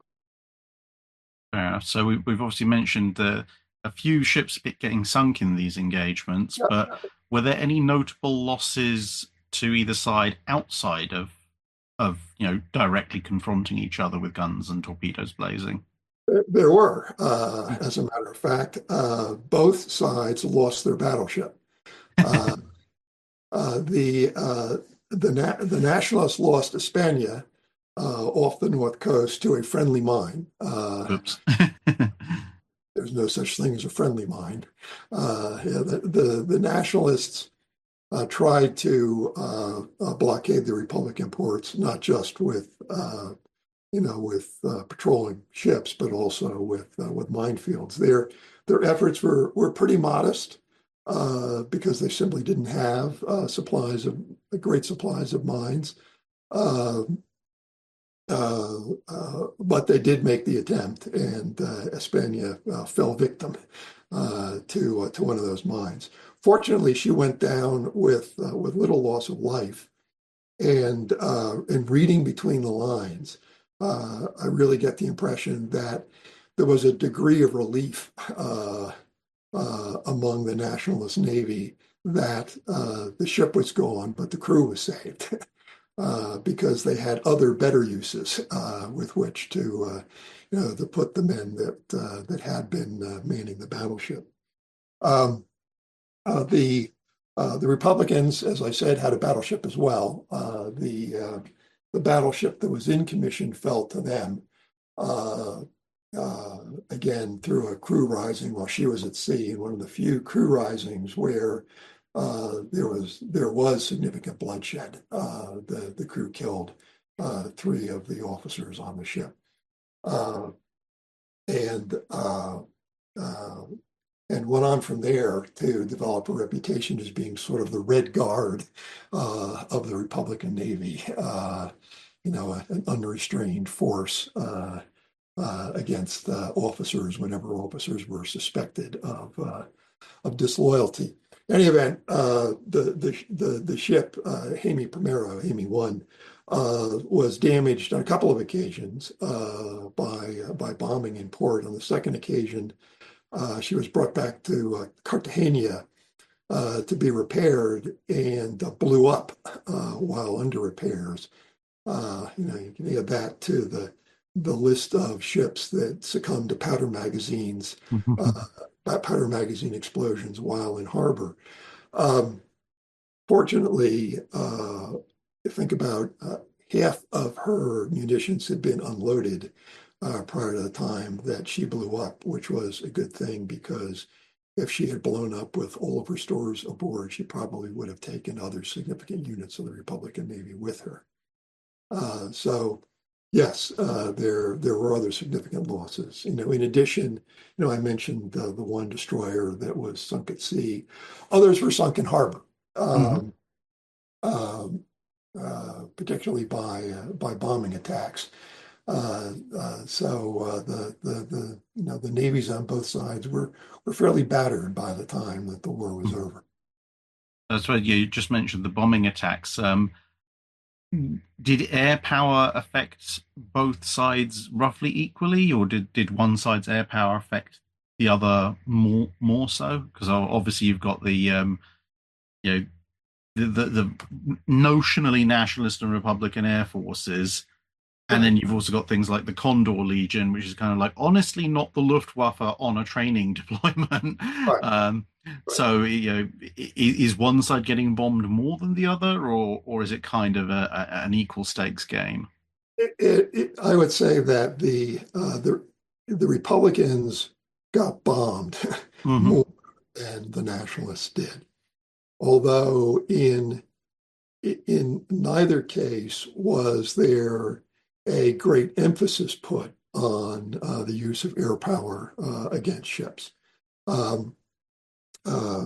Fair enough. So we, we've obviously mentioned the a few ships getting sunk in these engagements, Yeah. but were there any notable losses to either side outside of of you know directly confronting each other with guns and torpedoes blazing? There were, uh, as a matter of fact, uh, both sides lost their battleship. Uh, uh, the uh, the na the Nationalists lost España uh, off the north coast to a friendly mine. Uh, Oops. there's no such thing as a friendly mine. Uh, yeah, the, the the Nationalists uh, tried to uh, uh, blockade the Republican ports, not just with uh, you know, with uh, patrolling ships, but also with uh, with minefields. Their their efforts were were pretty modest uh, because they simply didn't have uh, supplies of great supplies of mines. Uh, uh, uh, but they did make the attempt, and uh, España uh, fell victim uh, to uh, to one of those mines. Fortunately, she went down with uh, with little loss of life, and uh, in reading between the lines, uh, I really get the impression that there was a degree of relief uh, uh, among the Nationalist Navy that uh, the ship was gone, but the crew was saved uh, because they had other better uses uh, with which to, uh, you know, to put the men that uh, that had been uh, manning the battleship. Um, uh, the uh, the Republicans, as I said, had a battleship as well. Uh, the uh, the battleship that was in commission fell to them uh, uh, again through a crew rising while she was at sea, and one of the few crew risings where uh, there was there was significant bloodshed. Uh, the the crew killed uh, three of the officers on the ship, uh, and uh, uh, and went on from there to develop a reputation as being sort of the Red Guard uh, of the Republican Navy, uh, you know, an unrestrained force uh, uh, against uh, officers whenever officers were suspected of uh, of disloyalty. In any event, uh, the, the the the ship uh, Jaime Primero, Jaime One, uh, was damaged on a couple of occasions uh, by uh, by bombing in port. On the second occasion, uh, she was brought back to uh, Cartagena uh, to be repaired and uh, blew up uh, while under repairs. Uh, you know, you can add that to the the list of ships that succumbed to powder magazines, uh, powder magazine explosions while in harbor. Um, Fortunately, uh, think about uh, half of her munitions had been unloaded uh, prior to the time that she blew up, which was a good thing because if she had blown up with all of her stores aboard, she probably would have taken other significant units of the Republican Navy with her. Uh, so, yes, uh, there there were other significant losses. You know, in addition, you know, I mentioned uh, the one destroyer that was sunk at sea. Others were sunk in harbor. Hmm. Um, um, uh, particularly by uh, by bombing attacks. Uh, uh, so uh, the, the the you know the navies on both sides were were fairly battered by the time that the war was Mhm. over. That's right. You just mentioned the bombing attacks. Um, did air power affect both sides roughly equally, or did, did one side's air power affect the other more more so? Because obviously you've got the um, you know the, the the notionally nationalist and Republican air forces, and Right, then you've also got things like the Condor Legion, which is kind of like honestly not the Luftwaffe on a training deployment. right, Um, right. so you know, is one side getting bombed more than the other, or or is it kind of a, a, an equal stakes game? It, it, it, I would say that the uh, the the Republicans got bombed Hmm. more than the nationalists did. Although in in neither case was there a great emphasis put on uh, the use of air power uh, against ships. Um, uh,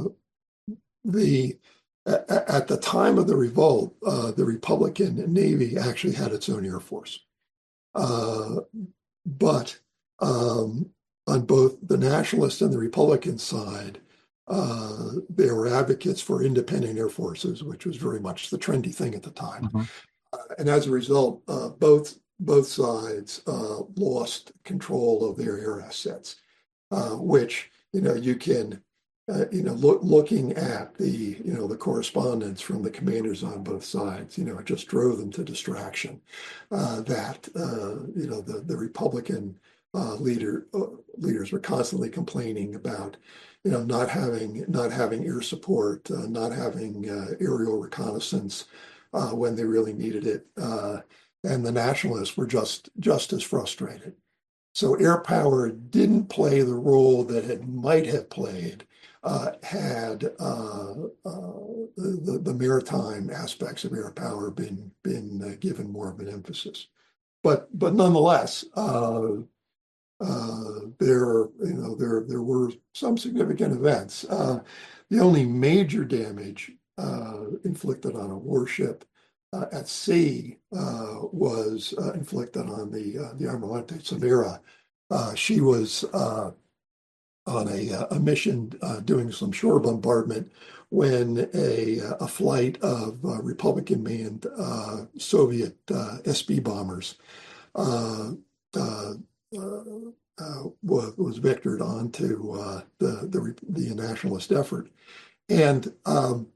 the at the time of the revolt, uh, the Republican Navy actually had its own air force. Uh, but um, on both the nationalist and the Republican side, uh, there were advocates for independent air forces, which was very much the trendy thing at the time. Hmm. Uh, and as a result, uh, both both sides uh, lost control of their air assets, uh, which you know you can uh, you know look, looking at the you know the correspondence from the commanders on both sides, you know it just drove them to distraction. Uh, that uh, you know the the Republican uh, leader uh, leaders were constantly complaining about you know not having not having air support, uh, not having uh, aerial reconnaissance uh, when they really needed it, uh, and the nationalists were just just as frustrated. So air power didn't play the role that it might have played uh, had uh, uh, the, the maritime aspects of air power been been uh, given more of an emphasis. But but nonetheless, uh, uh, there you know there there were some significant events. Uh, the only major damage uh, inflicted on a warship uh, at sea uh, was uh, inflicted on the uh, the Almirante Severa. Uh, she was uh, on a, uh, a mission uh, doing some shore bombardment when a, a flight of uh, Republican manned uh, Soviet uh, S B bombers uh, uh, uh, uh, was, was vectored onto uh, the, the, the nationalist effort. And um,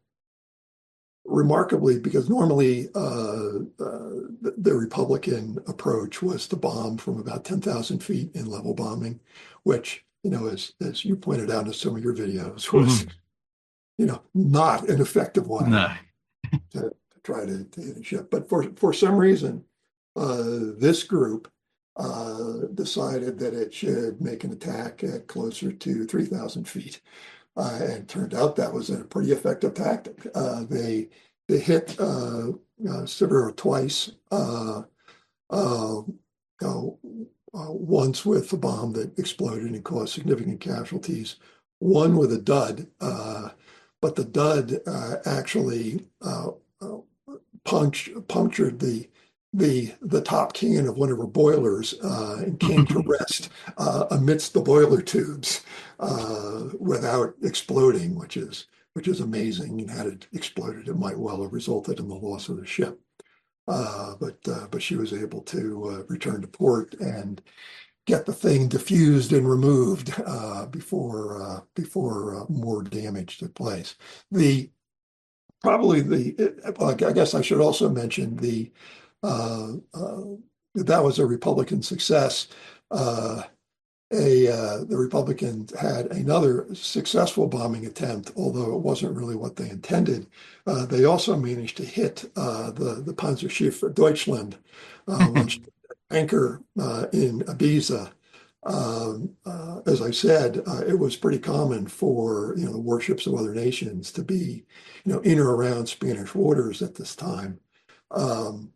remarkably, because normally uh, uh, the, the Republican approach was to bomb from about ten thousand feet in level bombing, which, you know, as, as you pointed out in some of your videos, was, Hmm. you know, not an effective way No. to, to try to, to hit a ship. But for, for some reason, uh, this group uh, decided that it should make an attack at closer to three thousand feet. Uh, and turned out that was a pretty effective tactic. Uh, they they hit uh, uh, Severo twice, uh, uh, uh, uh, once with a bomb that exploded and caused significant casualties, one with a dud, uh, but the dud uh, actually uh, uh, punch, punctured the the the top can of one of her boilers uh, and came to rest uh, amidst the boiler tubes uh, without exploding, which is which is amazing. And had it exploded, it might well have resulted in the loss of the ship. Uh, but uh, but she was able to uh, return to port and get the thing diffused and removed uh, before uh, before uh, more damage took place. The probably the well, I guess I should also mention the uh, uh, that was a Republican success. Uh, a uh, the Republicans had another successful bombing attempt, although it wasn't really what they intended. Uh, they also managed to hit uh, the the Panzerschiff Deutschland uh, launched anchor uh, in Ibiza. Um, uh, as I said, uh, it was pretty common for you know the warships of other nations to be you know in or around Spanish waters at this time. Um,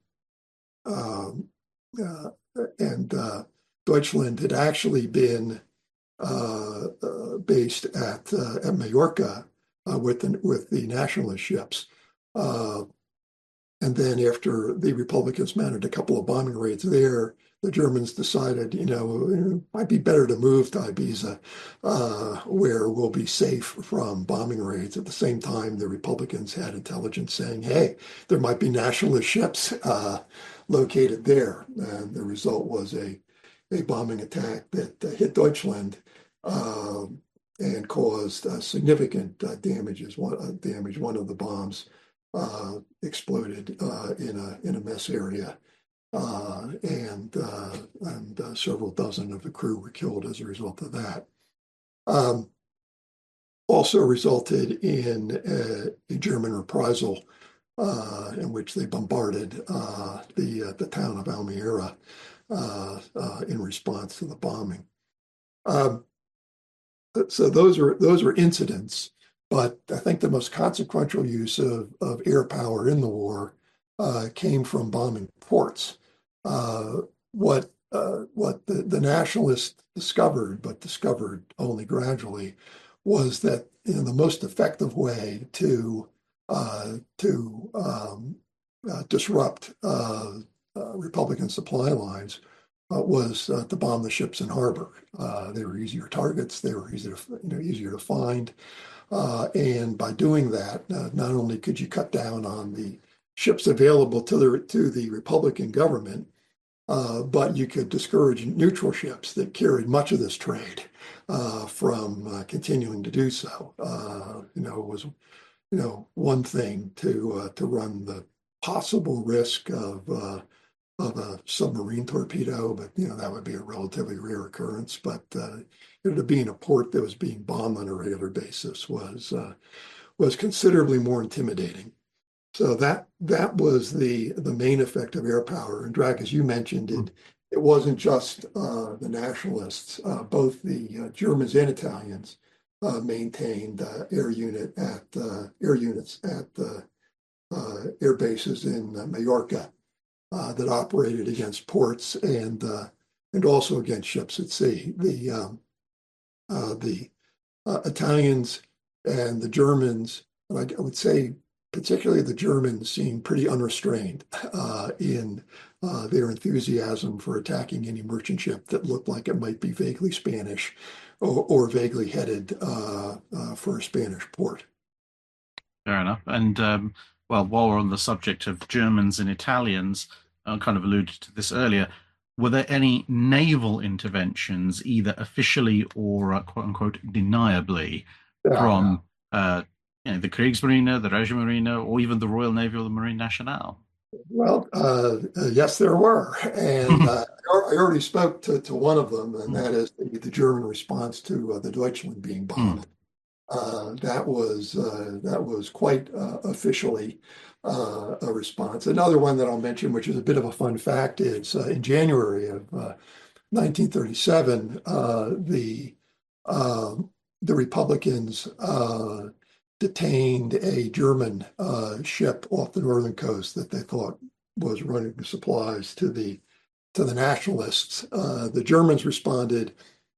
um, uh, and uh, Deutschland had actually been uh, uh, based at uh, at Majorca uh, with the with the nationalist ships. Uh, and then after the Republicans mounted a couple of bombing raids there, the Germans decided, you know, it might be better to move to Ibiza, uh, where we'll be safe from bombing raids. At the same time, the Republicans had intelligence saying, hey, there might be nationalist ships uh, located there. And the result was a, a bombing attack that uh, hit Deutschland uh, and caused uh, significant uh, damages. One, uh, damage. One of the bombs uh, exploded uh, in a in a mess area. Uh, and uh, and uh, several dozen of the crew were killed as a result of that. Um, also resulted in a, a German reprisal uh, in which they bombarded uh, the uh, the town of Almere uh, uh, in response to the bombing. Um, so those are those were incidents, but I think the most consequential use of, of air power in the war uh, came from bombing ports. Uh, what uh, what the, the nationalists discovered, but discovered only gradually, was that you know, the most effective way to uh, to um, uh, disrupt uh, uh, Republican supply lines uh, was uh, to bomb the ships in harbor. Uh, they were easier targets. They were easier to you know easier to find, uh, and by doing that, uh, not only could you cut down on the ships available to the to the Republican government, uh, but you could discourage neutral ships that carried much of this trade uh, from uh, continuing to do so. Uh, you know, it was you know one thing to uh, to run the possible risk of uh, of a submarine torpedo, but you know that would be a relatively rare occurrence. But uh, you know, to be in a port that was being bombed on a regular basis was uh, was considerably more intimidating. So that that was the the main effect of air power. And Drac, as you mentioned, it it wasn't just uh, the nationalists. Uh, both the uh, Germans and Italians uh, maintained uh, air unit at uh, air units at uh, air bases in uh, Majorca uh, that operated against ports and uh, and also against ships at sea. The um, uh, the uh, Italians and the Germans, I, I would say particularly the Germans, seemed pretty unrestrained uh, in uh, their enthusiasm for attacking any merchant ship that looked like it might be vaguely Spanish or, or vaguely headed uh, uh, for a Spanish port. Fair enough. And um, well, while we're on the subject of Germans and Italians, I kind of alluded to this earlier. Were there any naval interventions, either officially or uh, quote unquote deniably, Yeah. from uh, you know, the Kriegsmarine, the Reichsmarine, or even the Royal Navy or the Marine Nationale? Well, uh, uh, yes, there were. And uh, I already spoke to, to one of them, and that is the, the German response to uh, the Deutschland being bombed. Uh, that was uh, that was quite uh, officially uh, a response. Another one that I'll mention, which is a bit of a fun fact, is uh, in January of uh, nineteen thirty-seven, uh, the uh, the Republicans uh, detained a German uh, ship off the northern coast that they thought was running supplies to the to the nationalists. Uh, the Germans responded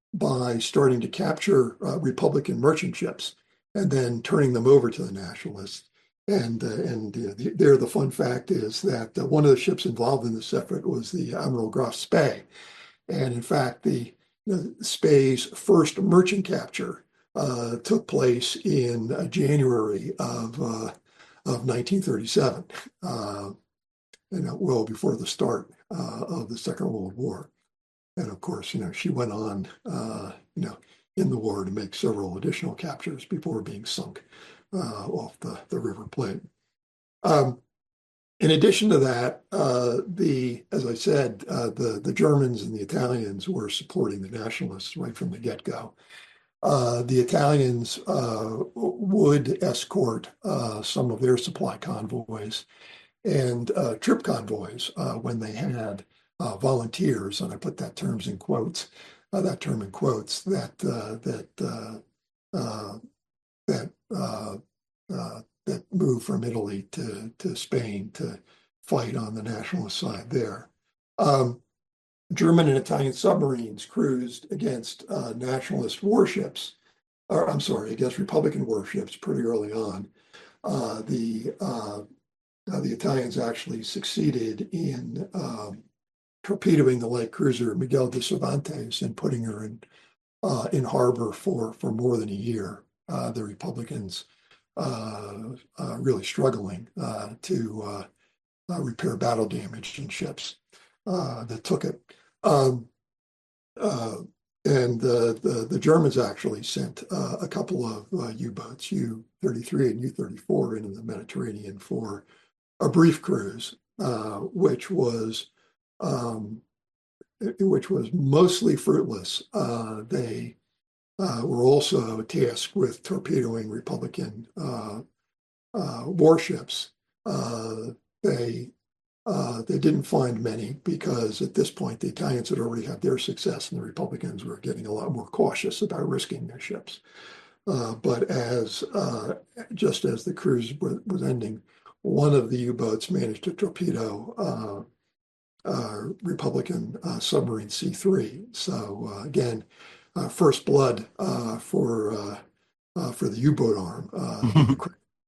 by starting to capture uh, Republican merchant ships and then turning them over to the nationalists. And uh, and uh, the, there, the fun fact is that uh, one of the ships involved in this effort was the Admiral Graf Spee. And in fact, the you know, Spee's first merchant capture uh, took place in uh, January of uh, of nineteen thirty-seven, uh, you know, well before the start uh, of the Second World War. And of course, you know, she went on, uh, you know, in the war to make several additional captures before being sunk uh, off the, the River Plate. Um, in addition to that, uh, the as I said, uh, the the Germans and the Italians were supporting the nationalists right from the get-go. Uh, the Italians uh, would escort uh, some of their supply convoys and uh, troop convoys uh, when they had uh, volunteers, and I put that terms in quotes, uh, that term in quotes, that uh, that uh, uh, that uh, uh, that moved from Italy to to Spain to fight on the nationalist side there. Um, German and Italian submarines cruised against uh, nationalist warships, or I'm sorry, against Republican warships pretty early on. Uh, the uh, uh, the Italians actually succeeded in um, torpedoing the light cruiser Miguel de Cervantes and putting her in uh, in harbor for for more than a year. Uh, the Republicans uh, uh, really struggling uh, to uh, uh, repair battle damage in ships uh, that took it. Um, uh, and the, the, the Germans actually sent uh, a couple of uh, U-boats, U thirty-three and U thirty-four, into the Mediterranean for a brief cruise, uh, which was um, which was mostly fruitless. Uh, they uh, were also tasked with torpedoing Republican uh, uh, warships. Uh, they uh, they didn't find many because at this point the Italians had already had their success and the Republicans were getting a lot more cautious about risking their ships. Uh, but as uh, just as the cruise was, was ending, one of the U-boats managed to torpedo uh, uh, Republican uh, submarine C three. So uh, again, uh, first blood uh, for uh, uh, for the U-boat arm uh, of the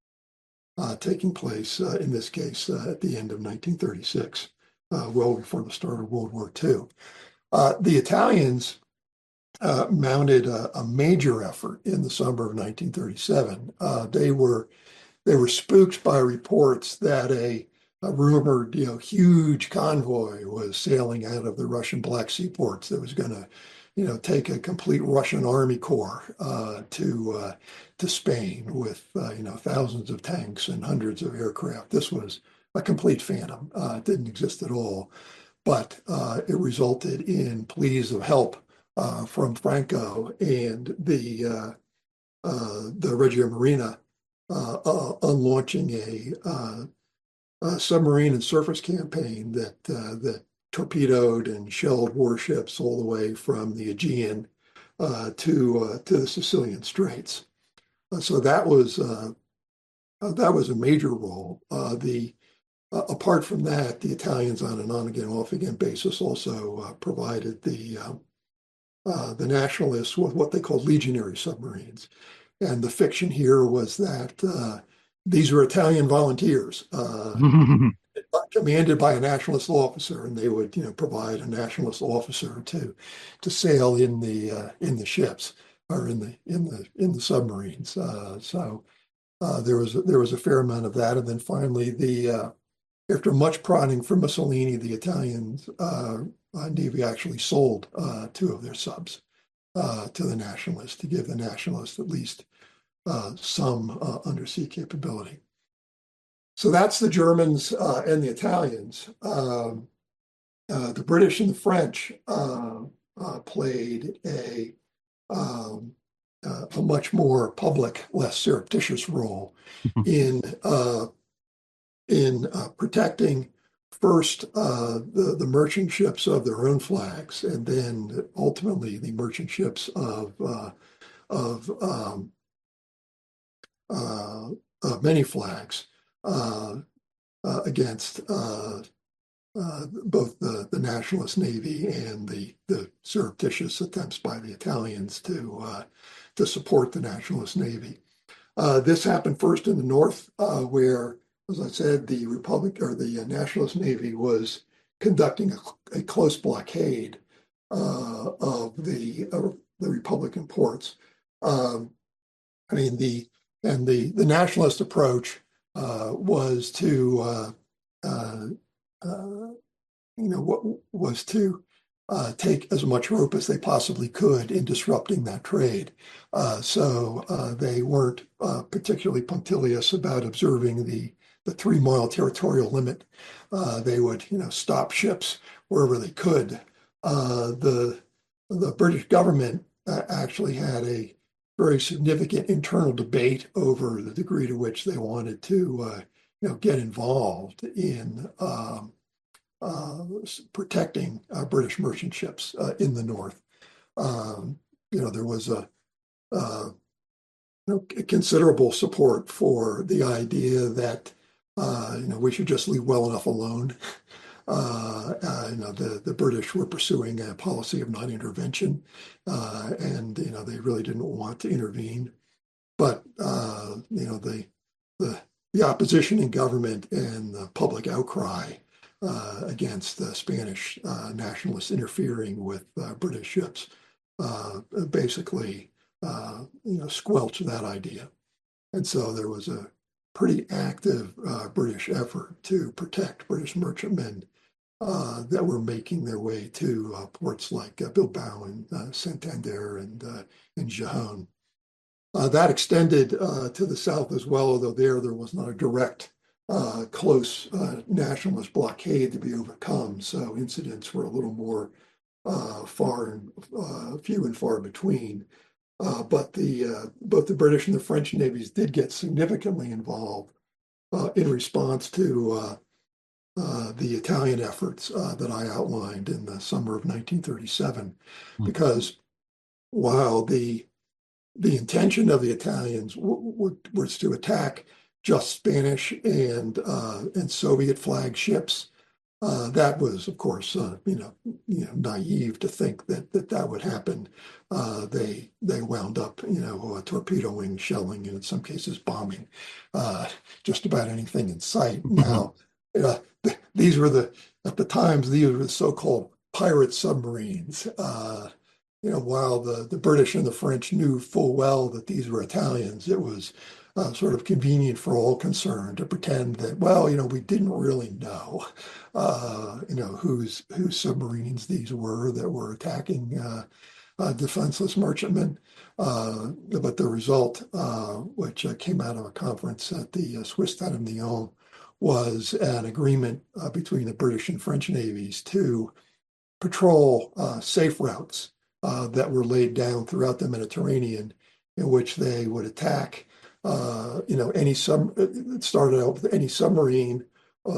uh, taking place uh, in this case uh, at the end of nineteen thirty-six, uh, well before the start of World War Two. Uh, the Italians uh, mounted a, a major effort in the summer of nineteen thirty-seven. Uh, they were they were spooked by reports that a, a rumored, you know, huge convoy was sailing out of the Russian Black Sea ports that was going to, you know, take a complete Russian Army Corps uh, to uh, to Spain with, uh, you know, thousands of tanks and hundreds of aircraft. This was a complete phantom. Uh, it didn't exist at all, but uh, it resulted in pleas of help uh, from Franco and the uh, uh, the Reggio Marina uh, uh, on launching a, uh, a submarine and surface campaign that uh, that torpedoed and shelled warships all the way from the Aegean uh, to uh, to the Sicilian Straits. Uh, so that was uh, uh, that was a major role. Uh, the uh, apart from that, the Italians on an on again off again basis also uh, provided the um, uh, the nationalists with what they called legionary submarines. And the fiction here was that uh, these were Italian volunteers uh, commanded by a nationalist officer, and they would, you know, provide a nationalist officer to to sail in the uh, in the ships or in the in the in the submarines. Uh, so uh, there was there was a fair amount of that, and then finally, the uh, after much prodding from Mussolini, the Italian uh, uh, Navy actually sold uh, two of their subs uh, to the nationalists to give the nationalists at least uh, some uh, undersea capability. So that's the Germans uh, and the Italians. Um, uh, the British and the French uh, uh, played a, um, uh, a much more public, less surreptitious role in uh, in uh, protecting first uh, the, the merchant ships of their own flags, and then ultimately the merchant ships of uh, of um, uh, uh, many flags uh, uh, against uh, uh, both the, the nationalist navy and the, the surreptitious attempts by the Italians to uh, to support the nationalist navy. Uh, this happened first in the north, uh, where, as I said, the Republic or the nationalist navy was conducting a, a close blockade uh, of the uh, the Republican ports. Um, I mean, the and the the nationalist approach uh, was to uh, uh, uh, you know what was to uh, take as much rope as they possibly could in disrupting that trade. Uh, so uh, they weren't uh, particularly punctilious about observing the the three mile territorial limit. Uh, they would, you know, stop ships wherever they could. Uh, the the British government uh, actually had a very significant internal debate over the degree to which they wanted to, uh, you know, get involved in um, uh, protecting uh, British merchant ships uh, in the north. Um, you know, there was a, uh, you know, considerable support for the idea that uh, you know we should just leave well enough alone. Uh, uh, you know, the, the British were pursuing a policy of non-intervention, uh, and you know they really didn't want to intervene. But uh, you know the the the opposition in government and the public outcry uh, against the Spanish uh, nationalists interfering with uh, British ships, uh, basically, uh, you know, squelch that idea. And so there was a pretty active uh, British effort to protect British merchantmen uh, that were making their way to uh, ports like uh, Bilbao and uh, Santander and, uh, and Gijón. Uh, that extended uh, to the south as well, although there there was not a direct, uh, close uh, nationalist blockade to be overcome. So incidents were a little more uh, far and uh, few and far between. Uh, but the uh, both the British and the French navies did get significantly involved uh, in response to uh, uh, the Italian efforts uh, that I outlined in the summer of nineteen thirty-seven, because while the the intention of the Italians w- w- was to attack just Spanish and uh, and Soviet flag ships, uh, that was, of course, uh, you know, you know, naive to think that that, that would happen. Uh, they they wound up, you know, uh, torpedoing, shelling, and in some cases bombing uh, just about anything in sight. Now, uh, th- these were the at the times these were the so-called pirate submarines. Uh, you know, while the, the British and the French knew full well that these were Italians, it was uh, sort of convenient for all concerned to pretend that, well, you know, we didn't really know, uh, you know, whose whose submarines these were that were attacking uh, uh, defenseless merchantmen. Uh, but the result, uh, which uh, came out of a conference at the uh, Swiss Stade of Nyon, was an agreement uh, between the British and French navies to patrol uh, safe routes uh, that were laid down throughout the Mediterranean, in which they would attack, uh, you know, any sub. It started out with any submarine, uh,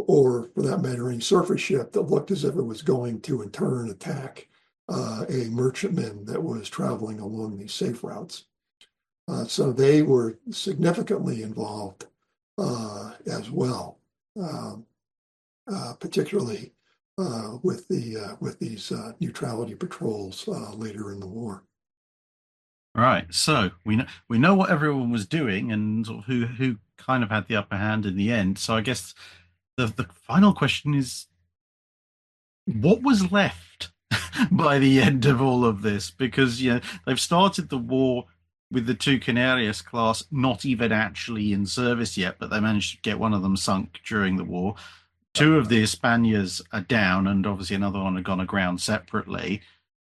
or for that matter, any surface ship that looked as if it was going to in turn attack uh, a merchantman that was traveling along these safe routes. Uh, so they were significantly involved uh, as well, um, uh, particularly uh, with the uh, with these uh, neutrality patrols uh, later in the war. Right. So we know we know what everyone was doing and sort of who who kind of had the upper hand in the end. So I guess the the final question is what was left by the end of all of this? Because you know they've started the war with the two Canarias class not even actually in service yet, but they managed to get one of them sunk during the war. Two of the Hispanias are down, and obviously another one had gone aground separately.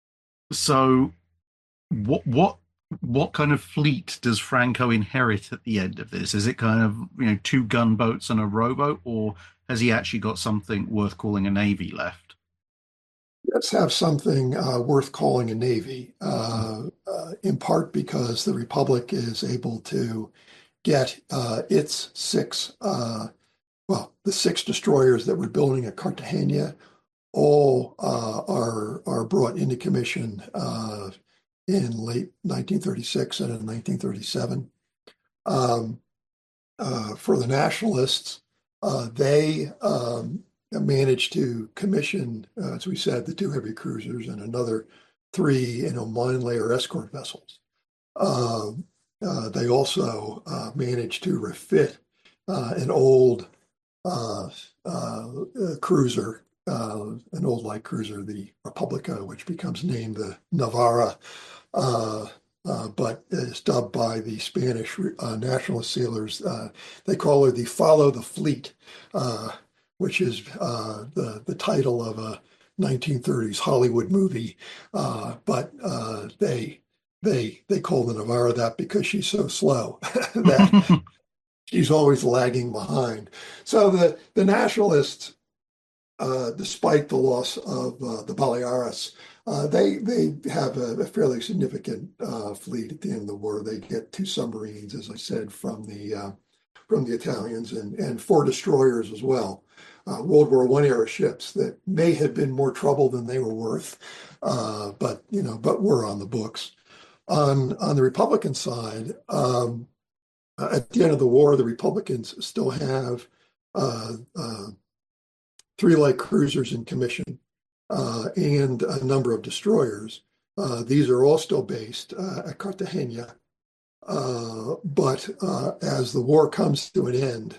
So what what what kind of fleet does Franco inherit at the end of this? Is it kind of you know two gunboats and a rowboat, or has he actually got something worth calling a navy left? Let's have something uh, worth calling a navy, uh, uh, in part because the Republic is able to get uh, its six, uh, well, the six destroyers that we're building at Cartagena all uh, are are brought into commission uh, in late nineteen thirty-six and in nineteen thirty-seven. Um, uh, for the nationalists, uh, they um, managed to commission, uh, as we said, the two heavy cruisers and another three, you know, mine layer escort vessels. Um, uh, they also uh, managed to refit uh, an old uh, uh, cruiser, uh, an old light cruiser, the Republica, which becomes named the Navarra, uh, uh, but is dubbed by the Spanish uh, nationalist sailors. Uh, they call her the Follow the Fleet, uh, which is uh, the the title of a nineteen thirties Hollywood movie. Uh, but uh, they they they call the Navarra that because she's so slow that she's always lagging behind. So the the nationalists, uh, despite the loss of uh, the Baleares, uh, they they have a, a fairly significant uh, fleet at the end of the war. They get two submarines, as I said, from the uh, from the Italians, and and four destroyers as well. Uh, World War One era ships that may have been more trouble than they were worth, uh, but you know, but were on the books. On on the Republican side, um, at the end of the war, the Republicans still have uh, uh, three light cruisers in commission uh, and a number of destroyers. Uh, these are all still based uh, at Cartagena. Uh, but uh, as the war comes to an end,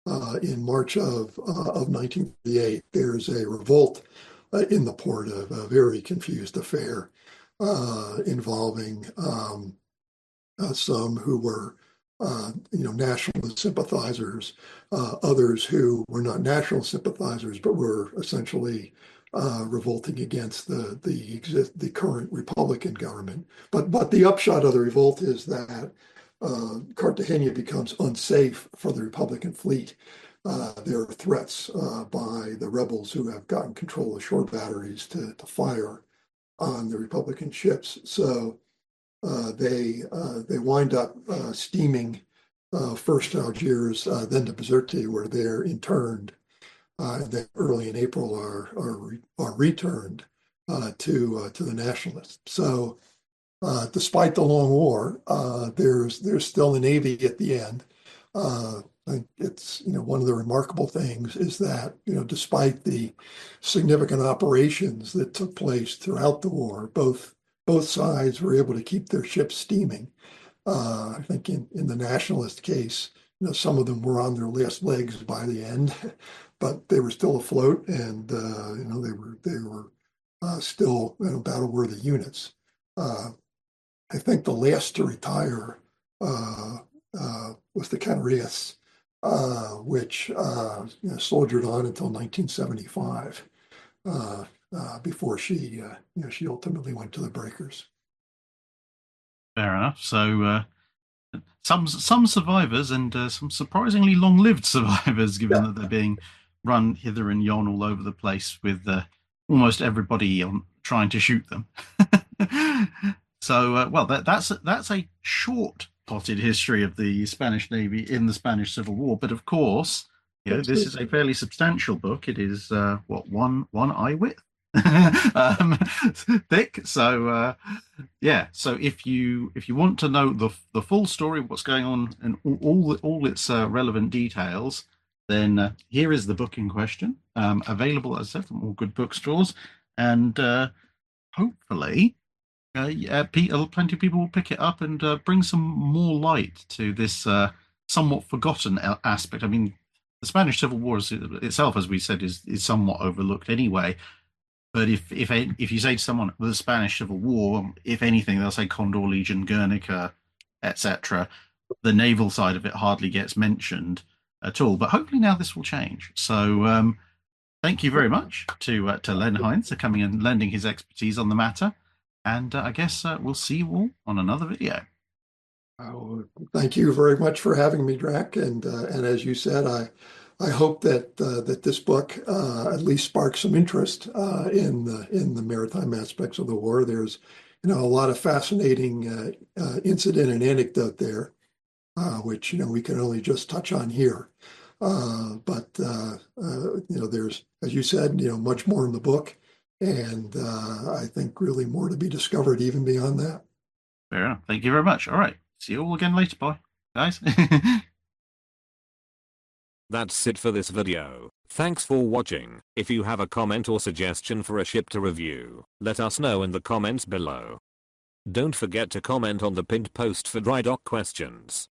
uh, in March of, uh, of nineteen thirty-eight, there's a revolt uh, in the port of a very confused affair uh, involving um, uh, some who were, uh, you know, nationalist sympathizers, uh, others who were not national sympathizers, but were essentially uh, revolting against the the exist the current Republican government. But but the upshot of the revolt is that uh, Cartagena becomes unsafe for the Republican fleet. Uh, there are threats uh, by the rebels who have gotten control of shore batteries to, to fire on the Republican ships. So uh, they uh, they wind up uh, steaming uh, first to Algiers, uh, then to Bizerte, where they're interned, uh, and then early in April are are, re are returned uh, to uh, to the nationalists. So, uh, despite the long war, uh, there's there's still a navy at the end. Uh, I think it's, you know, one of the remarkable things is that, you know, despite the significant operations that took place throughout the war, both both sides were able to keep their ships steaming. Uh, I think in, in the nationalist case, you know, some of them were on their last legs by the end, but they were still afloat, and uh, you know, they were they were uh, still, you know, battle-worthy units. Uh, I think the last to retire uh, uh, was the Canarias, uh, which uh, you know, soldiered on until nineteen seventy-five, uh, uh, before she, uh, you know, she ultimately went to the breakers. Fair enough. So uh, some some survivors, and uh, some surprisingly long-lived survivors, given Yeah. that they're being run hither and yon all over the place with uh, almost everybody on trying to shoot them. So, uh, well, that, that's that's a short-potted history of the Spanish Navy in the Spanish Civil War. But of course, you know, this is a fairly substantial book. It is uh, what one one eye width, um, thick. So, uh, yeah. So if you if you want to know the the full story of what's going on and all all, all its uh, relevant details, then uh, here is the book in question, um, available as I said from all good bookstores, and uh, hopefully uh, yeah, plenty of people will pick it up and uh, bring some more light to this uh, somewhat forgotten aspect. I mean, the Spanish Civil War itself, as we said, is is somewhat overlooked anyway. But if if if you say to someone the Spanish Civil War, if anything, they'll say Condor Legion, Guernica, et cetera. The naval side of it hardly gets mentioned at all. But hopefully now this will change. So um, thank you very much to uh, to Len Heinz for coming and lending his expertise on the matter. And uh, I guess uh, we'll see you all on another video. Oh, thank you very much for having me, Drac. And uh, and as you said, I I hope that uh, that this book uh, at least sparks some interest uh, in the in the maritime aspects of the war. There's, you know, a lot of fascinating uh, uh, incident and anecdote there, uh, which, you know, we can only just touch on here. Uh, but uh, uh, you know, there's, as you said, you know, much more in the book. And uh, I think really more to be discovered even beyond that. Fair enough. Thank you very much. All right. See you all again later. Bye, guys. That's it for this video. Thanks for watching. If you have a comment or suggestion for a ship to review, let us know in the comments below. Don't forget to comment on the pinned post for dry dock questions.